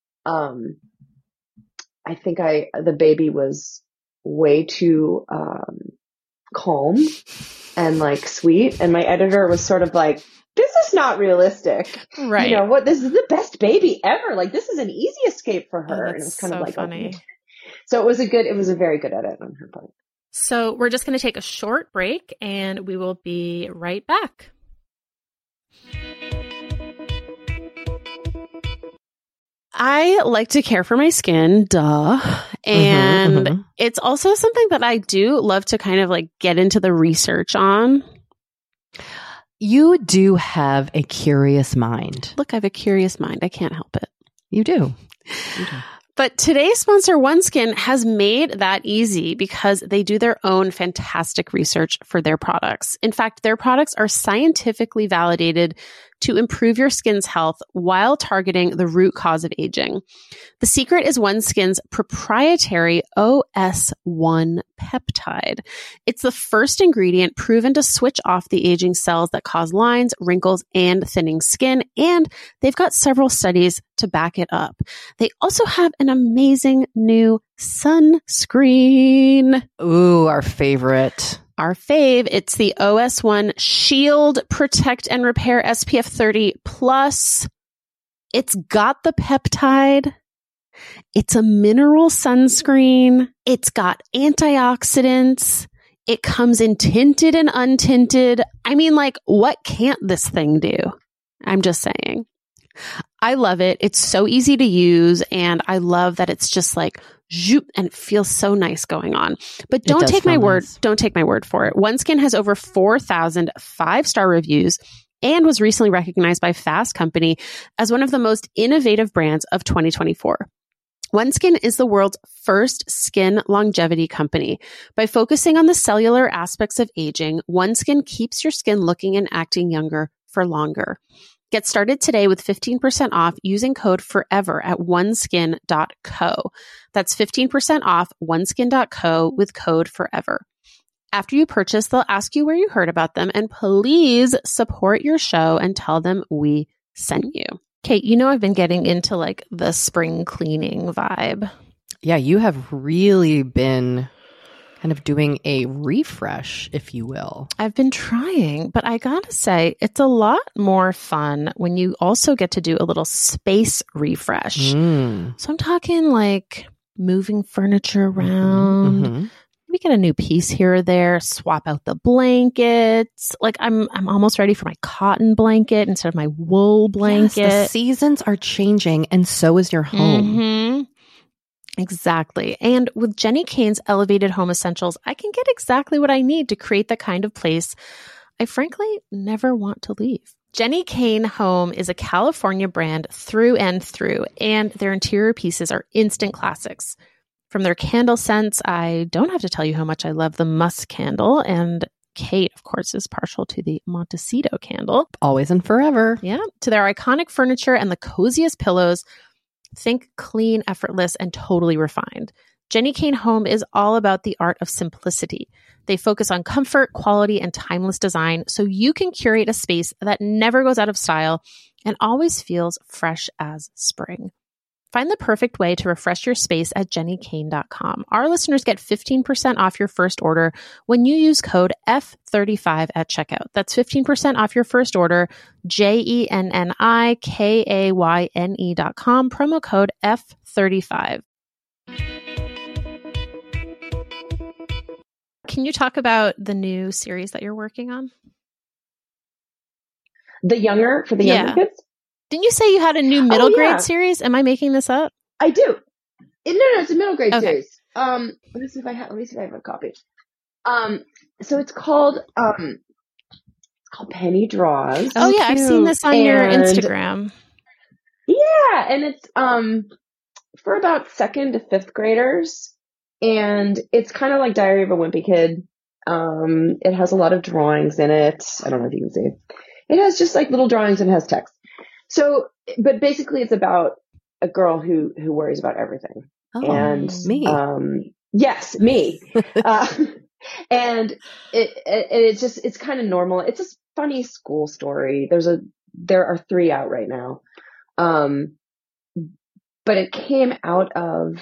S5: I think the baby was way too, calm and like sweet. And my editor was sort of like, this is not realistic.
S4: Right.
S5: This is the best baby ever. Like, this is an easy escape for her. And it was kind of like,
S4: funny.
S5: Okay. So it was a very good edit on her part.
S4: So we're just going to take a short break and we will be right back. I like to care for my skin, duh. And it's also something that I do love to kind of like get into the research on.
S3: You do have a curious mind.
S4: Look, I have a curious mind. I can't help it.
S3: You do.
S4: But today's sponsor, OneSkin, has made that easy because they do their own fantastic research for their products. In fact, their products are scientifically validated to improve your skin's health while targeting the root cause of aging. The secret is OneSkin's proprietary OS1 peptide. It's the first ingredient proven to switch off the aging cells that cause lines, wrinkles, and thinning skin, and they've got several studies to back it up. They also have an amazing new sunscreen.
S3: Ooh, our favorite.
S4: Our fave. It's the OS1 Shield Protect and Repair SPF 30 Plus. It's got the peptide. It's a mineral sunscreen. It's got antioxidants. It comes in tinted and untinted. I mean, like, what can't this thing do? I'm just saying. I love it. It's so easy to use, and I love that it's just like zoop, and it feels so nice going on. But don't take my word. Don't take my word for it. OneSkin has over 4,000 5-star reviews and was recently recognized by Fast Company as one of the most innovative brands of 2024. OneSkin is the world's first skin longevity company. By focusing on the cellular aspects of aging, OneSkin keeps your skin looking and acting younger for longer. Get started today with 15% off using code FOREVER at oneskin.co. That's 15% off oneskin.co with code FOREVER. After you purchase, they'll ask you where you heard about them, and please support your show and tell them we sent you. Kate, you know I've been getting into like the spring cleaning vibe.
S3: Yeah, you have really been kind of doing a refresh, if you will.
S4: I've been trying, but I gotta say, it's a lot more fun when you also get to do a little space refresh. So I'm talking like moving furniture around, maybe get a new piece here or there, swap out the blankets. Like I'm almost ready for my cotton blanket instead of my wool blanket.
S3: Yes, the seasons are changing, and so is your home.
S4: Exactly. And with Jenni Kayne's Elevated Home Essentials, I can get exactly what I need to create the kind of place I frankly never want to leave. Jenni Kayne Home is a California brand through and through, and their interior pieces are instant classics. From their candle scents, I don't have to tell you how much I love the musk candle, and Kate, of course, is partial to the Montecito candle.
S3: Always and forever.
S4: Yeah. To their iconic furniture and the coziest pillows. Think clean, effortless, and totally refined. Jenni Kayne Home is all about the art of simplicity. They focus on comfort, quality, and timeless design so you can curate a space that never goes out of style and always feels fresh as spring. Find the perfect way to refresh your space at jennikayne.com. Our listeners get 15% off your first order when you use code F35 at checkout. That's 15% off your first order, JENNIKAYNE.com, promo code F35. Can you talk about the new series that you're working on?
S5: For the younger kids?
S4: Didn't you say you had a new middle grade series? Am I making this up?
S5: I do. No, it's a middle grade series. Let me see if I have a copy. So it's called Penny Draws.
S4: Oh yeah, I've seen this on your Instagram.
S5: Yeah, and it's for about 2nd to 5th graders, and it's kind of like Diary of a Wimpy Kid. It has a lot of drawings in it. I don't know if you can see. It has just like little drawings and it has text. So, but basically it's about a girl who worries about everything.
S3: Oh,
S5: and
S3: me.
S5: Yes, me. And it's kind of normal. It's a funny school story. There are 3 out right now. But it came out of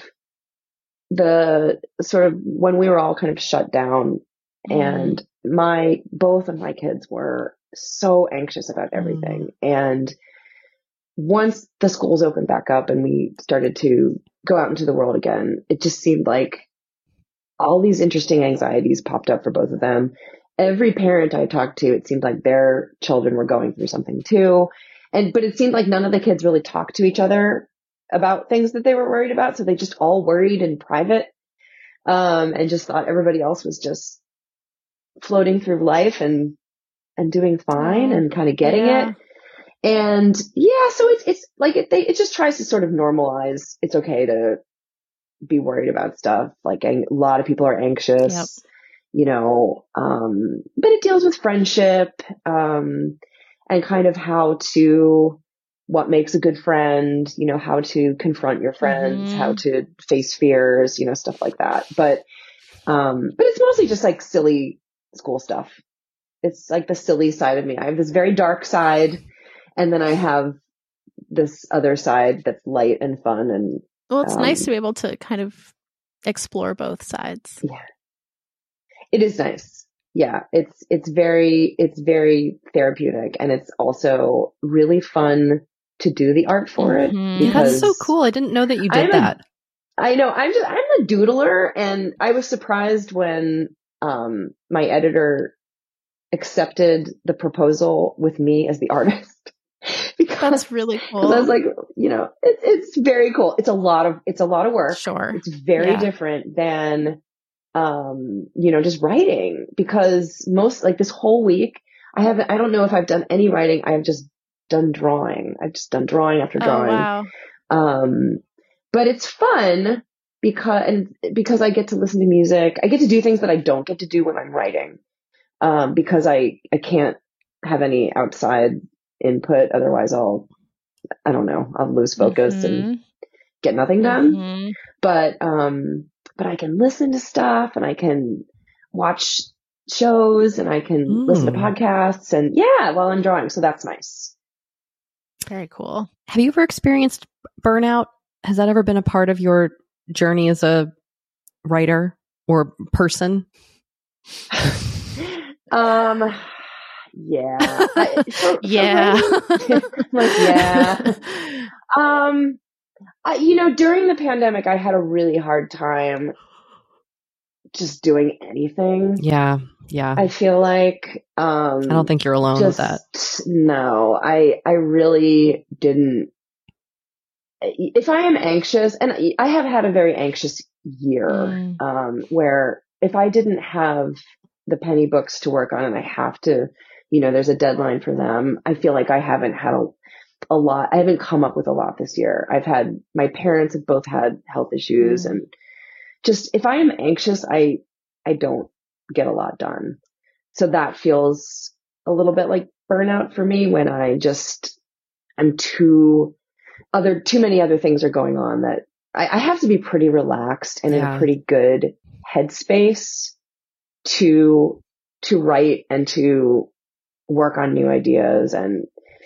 S5: the sort of when we were all kind of shut down, and both of my kids were so anxious about everything. And once the schools opened back up and we started to go out into the world again, it just seemed like all these interesting anxieties popped up for both of them. Every parent I talked to, it seemed like their children were going through something too. But it seemed like none of the kids really talked to each other about things that they were worried about. So they just all worried in private, and just thought everybody else was just floating through life and doing fine and kind of getting it. And so it's like it just tries to sort of normalize. It's okay to be worried about stuff. Like a lot of people are anxious, but it deals with friendship, and kind of what makes a good friend, how to confront your friends, how to face fears, stuff like that. But it's mostly just like silly school stuff. It's like the silly side of me. I have this very dark side, and then I have this other side that's light and fun. And
S4: well, it's nice to be able to kind of explore both sides.
S5: Yeah, it is nice. Yeah, it's very therapeutic, and it's also really fun to do the art for it.
S3: That's so cool. I didn't know that you did that.
S5: I know. I'm a doodler, and I was surprised when my editor accepted the proposal with me as the artist.
S4: That's really cool.
S5: Because I was like, it's very cool. It's a lot of work.
S4: Sure.
S5: It's very different than, just writing, because this whole week I don't know if I've done any writing. I've just done drawing. I've just done drawing after drawing.
S4: Oh, wow.
S5: But it's fun because I get to listen to music. I get to do things that I don't get to do when I'm writing, because I can't have any outside input. Otherwise I'll lose focus and get nothing done. But I can listen to stuff, and I can watch shows, and I can listen to podcasts, and while I'm drawing. So that's nice.
S4: Very cool.
S3: Have you ever experienced burnout? Has that ever been a part of your journey as a writer or person?
S5: Yeah.
S4: Yeah.
S5: During the pandemic, I had a really hard time just doing anything.
S3: Yeah.
S5: I feel like,
S3: I don't think you're alone with that.
S5: No, I really didn't. If I am anxious, and I have had a very anxious year, where if I didn't have the Penny books to work on and I have to, there's a deadline for them, I feel like I haven't had a lot. I haven't come up with a lot this year. My parents have both had health issues, and just if I am anxious, I don't get a lot done. So that feels a little bit like burnout for me when I'm too many other things are going on that I have to be pretty relaxed and in a pretty good headspace to write and to work on new ideas and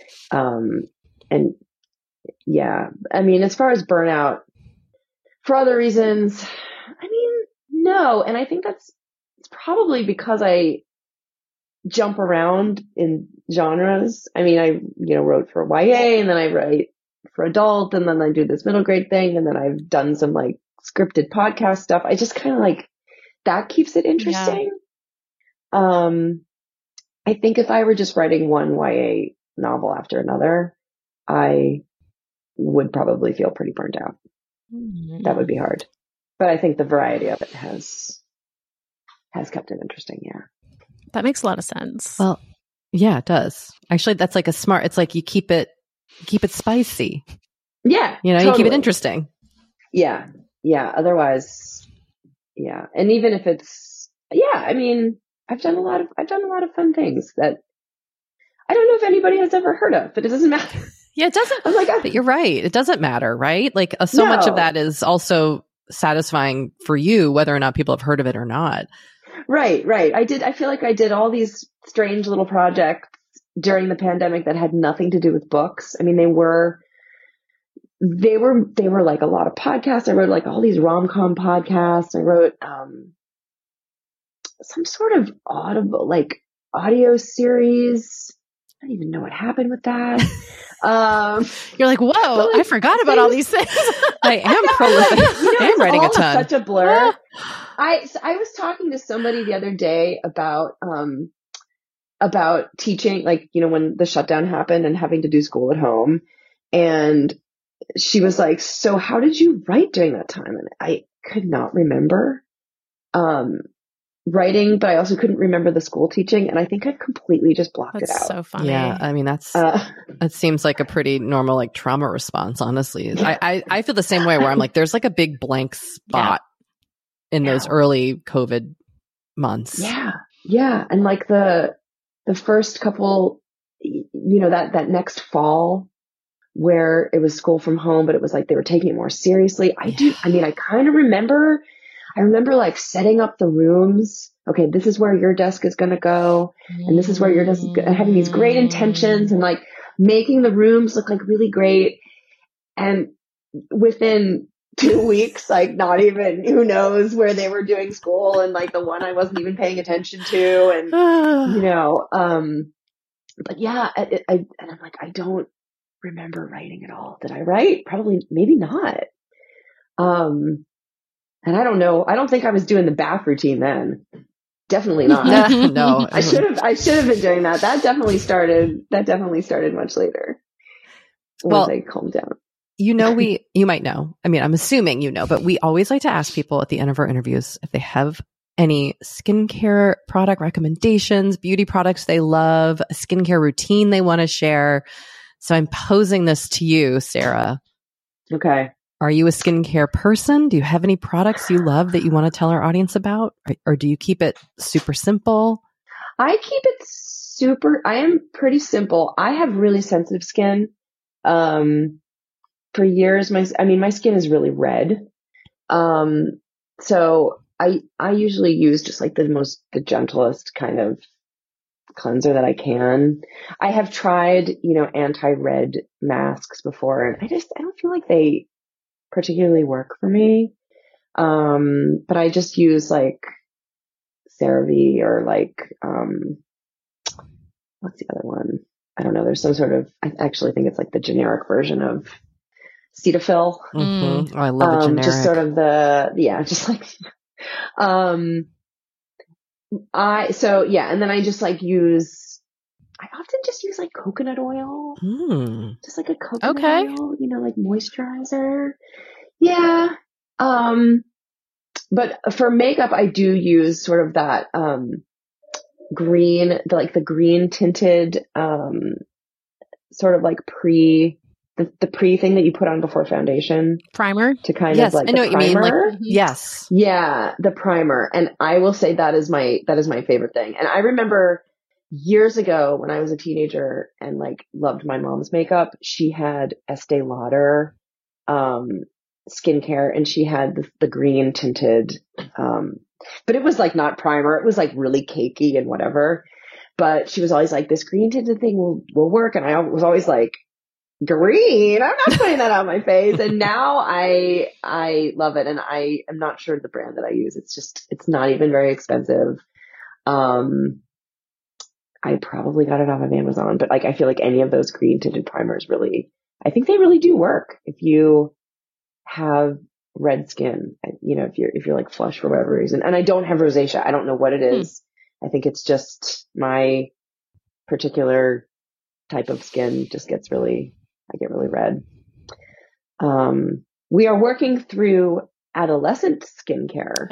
S5: yeah, I mean, as far as burnout for other reasons, I mean, no. And I think it's probably because I jump around in genres. I mean, I, wrote for YA, and then I write for adult, and then I do this middle grade thing. And then I've done some like scripted podcast stuff. I just kind of like, that keeps it interesting. Yeah. I think if I were just writing one YA novel after another, I would probably feel pretty burnt out. Mm-hmm. That would be hard. But I think the variety of it has kept it interesting. Yeah.
S4: That makes a lot of sense.
S3: Well, yeah, it does. Actually, that's like it's like you keep it spicy.
S5: Yeah.
S3: Totally. You keep it interesting.
S5: Yeah. Yeah. Otherwise, yeah. And even if it's, I mean, I've done a lot of fun things that I don't know if anybody has ever heard of, but it doesn't matter.
S3: Yeah, it doesn't. But you're right. It doesn't matter, right? Like so much of that is also satisfying for you, whether or not people have heard of it or not.
S5: Right. I feel like I did all these strange little projects during the pandemic that had nothing to do with books. I mean, they were like a lot of podcasts. I wrote like all these rom-com podcasts. I wrote, some sort of audio series. I don't even know what happened with that.
S4: You're like, whoa, I forgot about all these things.
S3: I am prolific. I am writing a ton.
S5: Such a blur. I was talking to somebody the other day about teaching, like, when the shutdown happened and having to do school at home. And she was like, so how did you write during that time? And I could not remember writing, but I also couldn't remember the school teaching. And I think I've completely just blocked it out.
S4: That's so funny.
S3: Yeah. I mean, it seems like a pretty normal, like, trauma response, honestly. I feel the same way where I'm like, there's like a big blank spot in those early COVID months.
S5: Yeah. Yeah. And like the first couple, that next fall where it was school from home, but it was like they were taking it more seriously. I kind of remember like setting up the rooms. Okay, this is where your desk is going to go. And this is where your desk is having these great intentions and like making the rooms look like really great. And within 2 weeks, like not even, who knows where they were doing school, and like the one I wasn't even paying attention to. And, but yeah, and I'm like, I don't remember writing at all. Did I write? Probably, maybe not. And I don't know. I don't think I was doing the bath routine then. Definitely not.
S3: No.
S5: I should have been doing that. That definitely started much later. Once I calmed down.
S3: You might know. I mean, I'm assuming but we always like to ask people at the end of our interviews if they have any skincare product recommendations, beauty products they love, a skincare routine they want to share. So I'm posing this to you, Sarah.
S5: Okay.
S3: Are you a skincare person? Do you have any products you love that you want to tell our audience about? Or do you keep it super simple?
S5: I am pretty simple. I have really sensitive skin. For years, my skin is really red. So I usually use just like the gentlest kind of cleanser that I can. I have tried, anti-red masks before, and I don't feel like they particularly work for me. But I just use like CeraVe or like, what's the other one? I don't know. There's some sort of, I actually think it's like the generic version of Cetaphil.
S3: Mm-hmm. Oh, I love a generic.
S5: Just sort of just like, and then I just like I often just use like coconut oil, just like a coconut oil, like moisturizer. Yeah. But for makeup, I do use sort of that, green, the green tinted, sort of like the pre thing that you put on before foundation.
S4: Primer?
S5: To kind of like,
S3: I know what
S5: primer.
S3: you mean. Like, yes.
S5: Yeah, the primer. And I will say that is my favorite thing. And I remember years ago when I was a teenager and like loved my mom's makeup, she had Estee Lauder, skincare, and she had the green tinted, but it was like not primer. It was like really cakey and whatever. But she was always like, this green tinted thing will work. And I was always like, green? I'm not putting that on my face. And now I love it. And I am not sure the brand that I use. It's not even very expensive. I probably got it off of Amazon, but like, I feel like any of those green tinted primers I think they really do work if you have red skin, if you're like flush for whatever reason. And I don't have rosacea. I don't know what it is. I think it's just my particular type of skin just I get really red. We are working through adolescent skincare.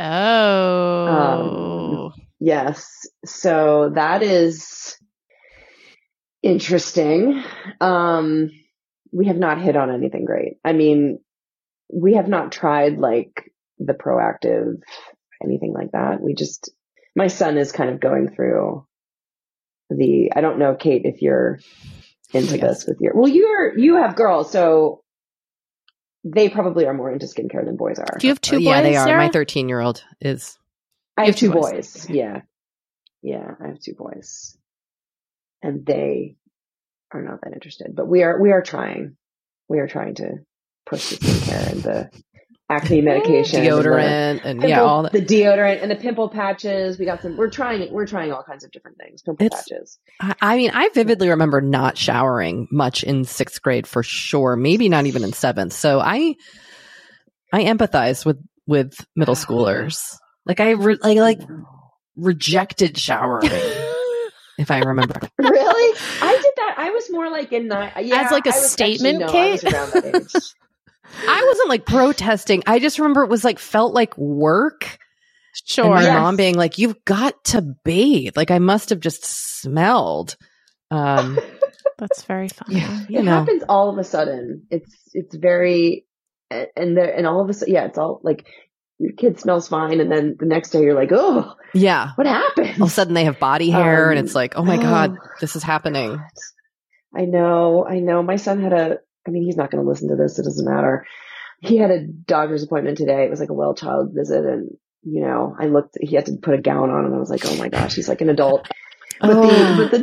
S4: Oh.
S5: Yes. So that is interesting. We have not hit on anything great. I mean, we have not tried like the Proactiv, anything like that. My son is kind of going through I don't know, Kate, if you're into this with you have girls, so they probably are more into skincare than boys are.
S4: Do you have two boys?
S3: Yeah, they are.
S4: Sarah?
S3: My 13-year-old is.
S5: I have two boys. Yeah. Yeah, I have two boys. And they are not that interested, but we are trying. We are trying to push the skincare and the acne medication,
S3: deodorant, and all that.
S5: The deodorant and the pimple patches. We're trying all kinds of different things. Patches.
S3: I mean, I vividly remember not showering much in 6th grade for sure. Maybe not even in 7th. So I empathize with middle schoolers. Like I rejected showering. If I remember.
S5: Really? I did that. I was more like
S4: as like a statement, Kate.
S5: I was around that age.
S3: I wasn't like protesting. I just remember it was like felt like work.
S4: Sure.
S3: And my mom being like, "You've got to bathe." Like I must have just smelled.
S4: That's very funny.
S3: Yeah,
S5: it happens all of a sudden. It's very and all of a sudden, it's all like your kid smells fine, and then the next day you're like, "Oh,
S3: yeah,
S5: what happened?"
S3: All of a sudden they have body hair, and it's like, "Oh my god, this is happening."
S5: God. I know. My son he's not going to listen to this. It doesn't matter. He had a doctor's appointment today. It was like a well child visit. And, he had to put a gown on and I was like, oh my gosh, he's like an adult. But the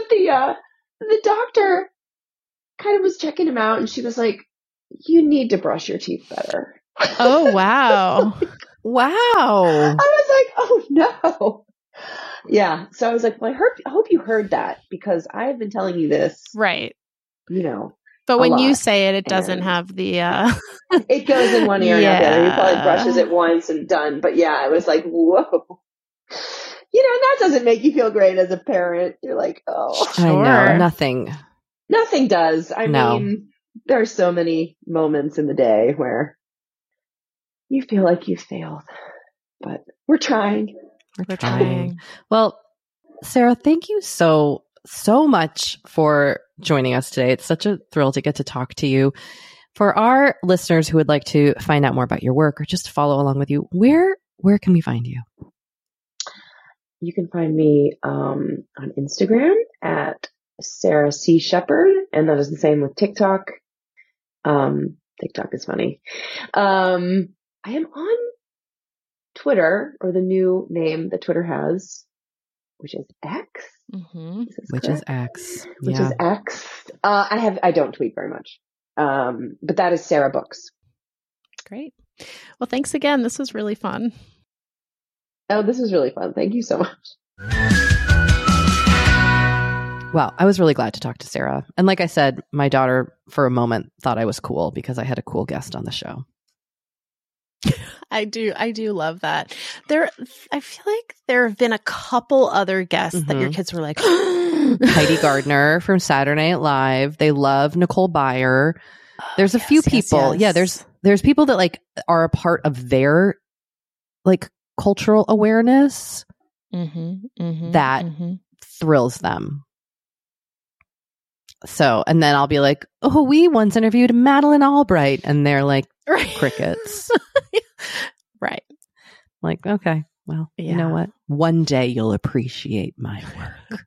S5: doctor kind of was checking him out and she was like, you need to brush your teeth better.
S4: Oh, wow.
S3: Wow.
S5: I was like, oh no. Yeah. So I was like, well, I hope you heard that because I've been telling you this.
S4: Right.
S5: But
S4: when you say it doesn't have the
S5: it goes in one ear and out the other. He probably brushes it once and done. But yeah, I was like, whoa. And that doesn't make you feel great as a parent. You're like, oh.
S3: Sure. I know. Nothing
S5: does. I mean, there are so many moments in the day where you feel like you failed. But we're trying.
S4: We're trying.
S3: Well, Sarah, thank you so much for joining us today. It's such a thrill to get to talk to you. For our listeners who would like to find out more about your work or just follow along with you, where can we find you?
S5: You can find me on Instagram at Sarah C. Shepherd, and that is the same with TikTok. TikTok is funny. I am on Twitter, or the new name that Twitter has, which is X.
S3: Mm-hmm. Which is X.
S5: Which is X. I don't tweet very much. But that is Sarah Books.
S4: Great. Well, thanks again. This was really fun.
S5: Oh, this was really fun. Thank you so much.
S3: Well, I was really glad to talk to Sarah. And like I said, my daughter for a moment thought I was cool because I had a cool guest on the show.
S4: I do love that. I feel like there have been a couple other guests that your kids were like,
S3: Heidi Gardner from Saturday Night Live. They love Nicole Byer. There's a few people. Yes. Yeah, there's people that like are a part of their like cultural awareness that thrills them. So, and then I'll be like, oh, we once interviewed Madeleine Albright. And they're like, crickets.
S4: Right.
S3: Like, okay, well, you know what? One day you'll appreciate my work.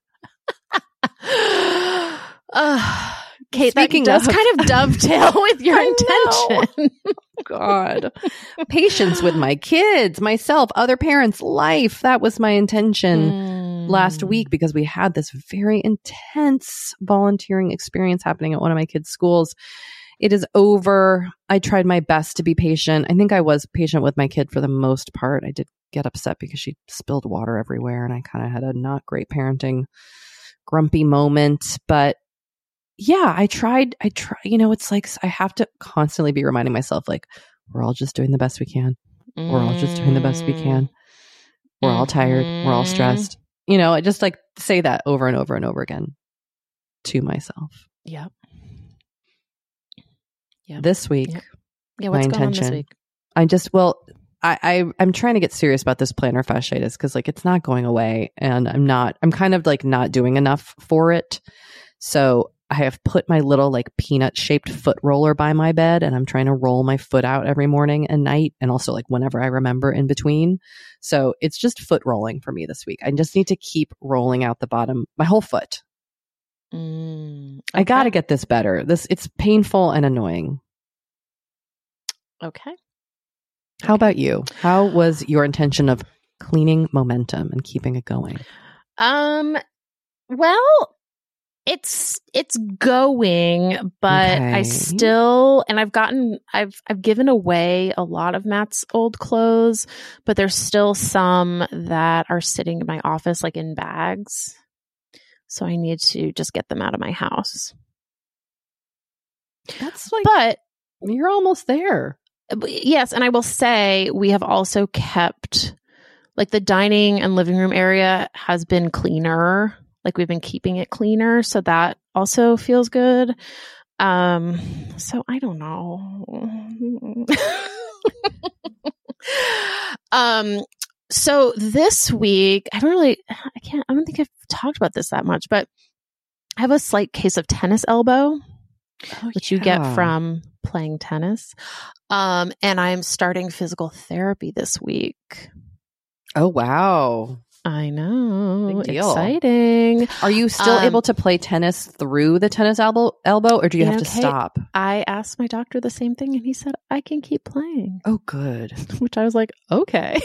S4: Kate, speaking that does kind of dovetail with your intention.
S3: God. Patience with my kids, myself, other parents' life. That was my intention last week because we had this very intense volunteering experience happening at one of my kids' schools. It is over. I tried my best to be patient. I think I was patient with my kid for the most part. I did get upset because she spilled water everywhere and I kind of had a not great parenting grumpy moment. But yeah, I tried, it's like I have to constantly be reminding myself, like, we're all just doing the best we can. We're all just doing the best we can. We're all tired. We're all stressed. I just like say that over and over and over again to myself.
S4: Yeah. Yeah.
S3: This week,
S4: what's going on this week?
S3: I'm trying to get serious about this plantar fasciitis because like it's not going away and I'm kind of like not doing enough for it. So I have put my little like peanut shaped foot roller by my bed and I'm trying to roll my foot out every morning and night and also like whenever I remember in between. So it's just foot rolling for me this week. I just need to keep rolling out the bottom, my whole foot. Okay. I got to get this better. It's painful and annoying.
S4: Okay.
S3: How about you? How was your intention of cleaning momentum and keeping it going?
S4: Well, it's going, but I still, and I've given away a lot of Matt's old clothes, but there's still some that are sitting in my office, like in bags. So I need to just get them out of my house.
S3: That's like, but you're almost there.
S4: Yes. And I will say we have also kept like the dining and living room area has been cleaner. Like we've been keeping it cleaner. So that also feels good. So I don't know. So this week, I don't think I've talked about this that much, but I have a slight case of tennis elbow, which you get from playing tennis. And I'm starting physical therapy this week.
S3: Oh, wow.
S4: I know. Big deal. Exciting.
S3: Are you still able to play tennis through the tennis elbow or do you have to stop?
S4: I asked my doctor the same thing and he said, I can keep playing.
S3: Oh, good.
S4: Which I was like, okay.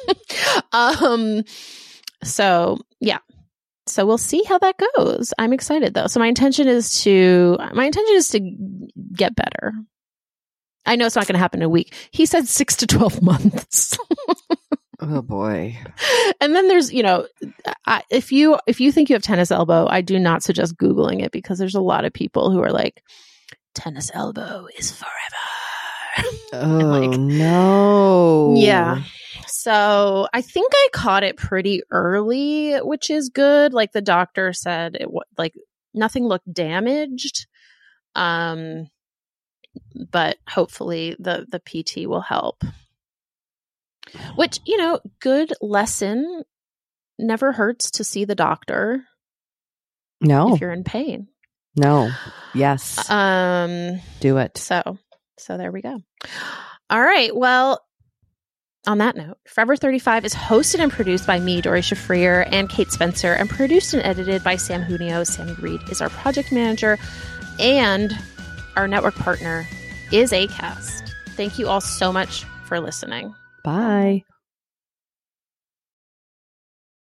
S4: So yeah. So we'll see how that goes. I'm excited though. So my intention is to get better. I know it's not going to happen in a week. He said 6 to 12 months.
S3: Oh boy.
S4: And then there's, if you think you have tennis elbow, I do not suggest Googling it because there's a lot of people who are like, tennis elbow is forever.
S3: Oh no.
S4: Yeah. So I think I caught it pretty early, which is good. Like the doctor said, nothing looked damaged. But hopefully the PT will help. Which, good lesson. Never hurts to see the doctor.
S3: No.
S4: If you're in pain.
S3: No. Yes. Do it.
S4: So there we go. All right. Well, on that note, Forever 35 is hosted and produced by me, Doree Shafrir, and Kate Spencer, and produced and edited by Sam Junio. Sammy Reed is our project manager, and our network partner is Acast. Thank you all so much for listening.
S3: Bye.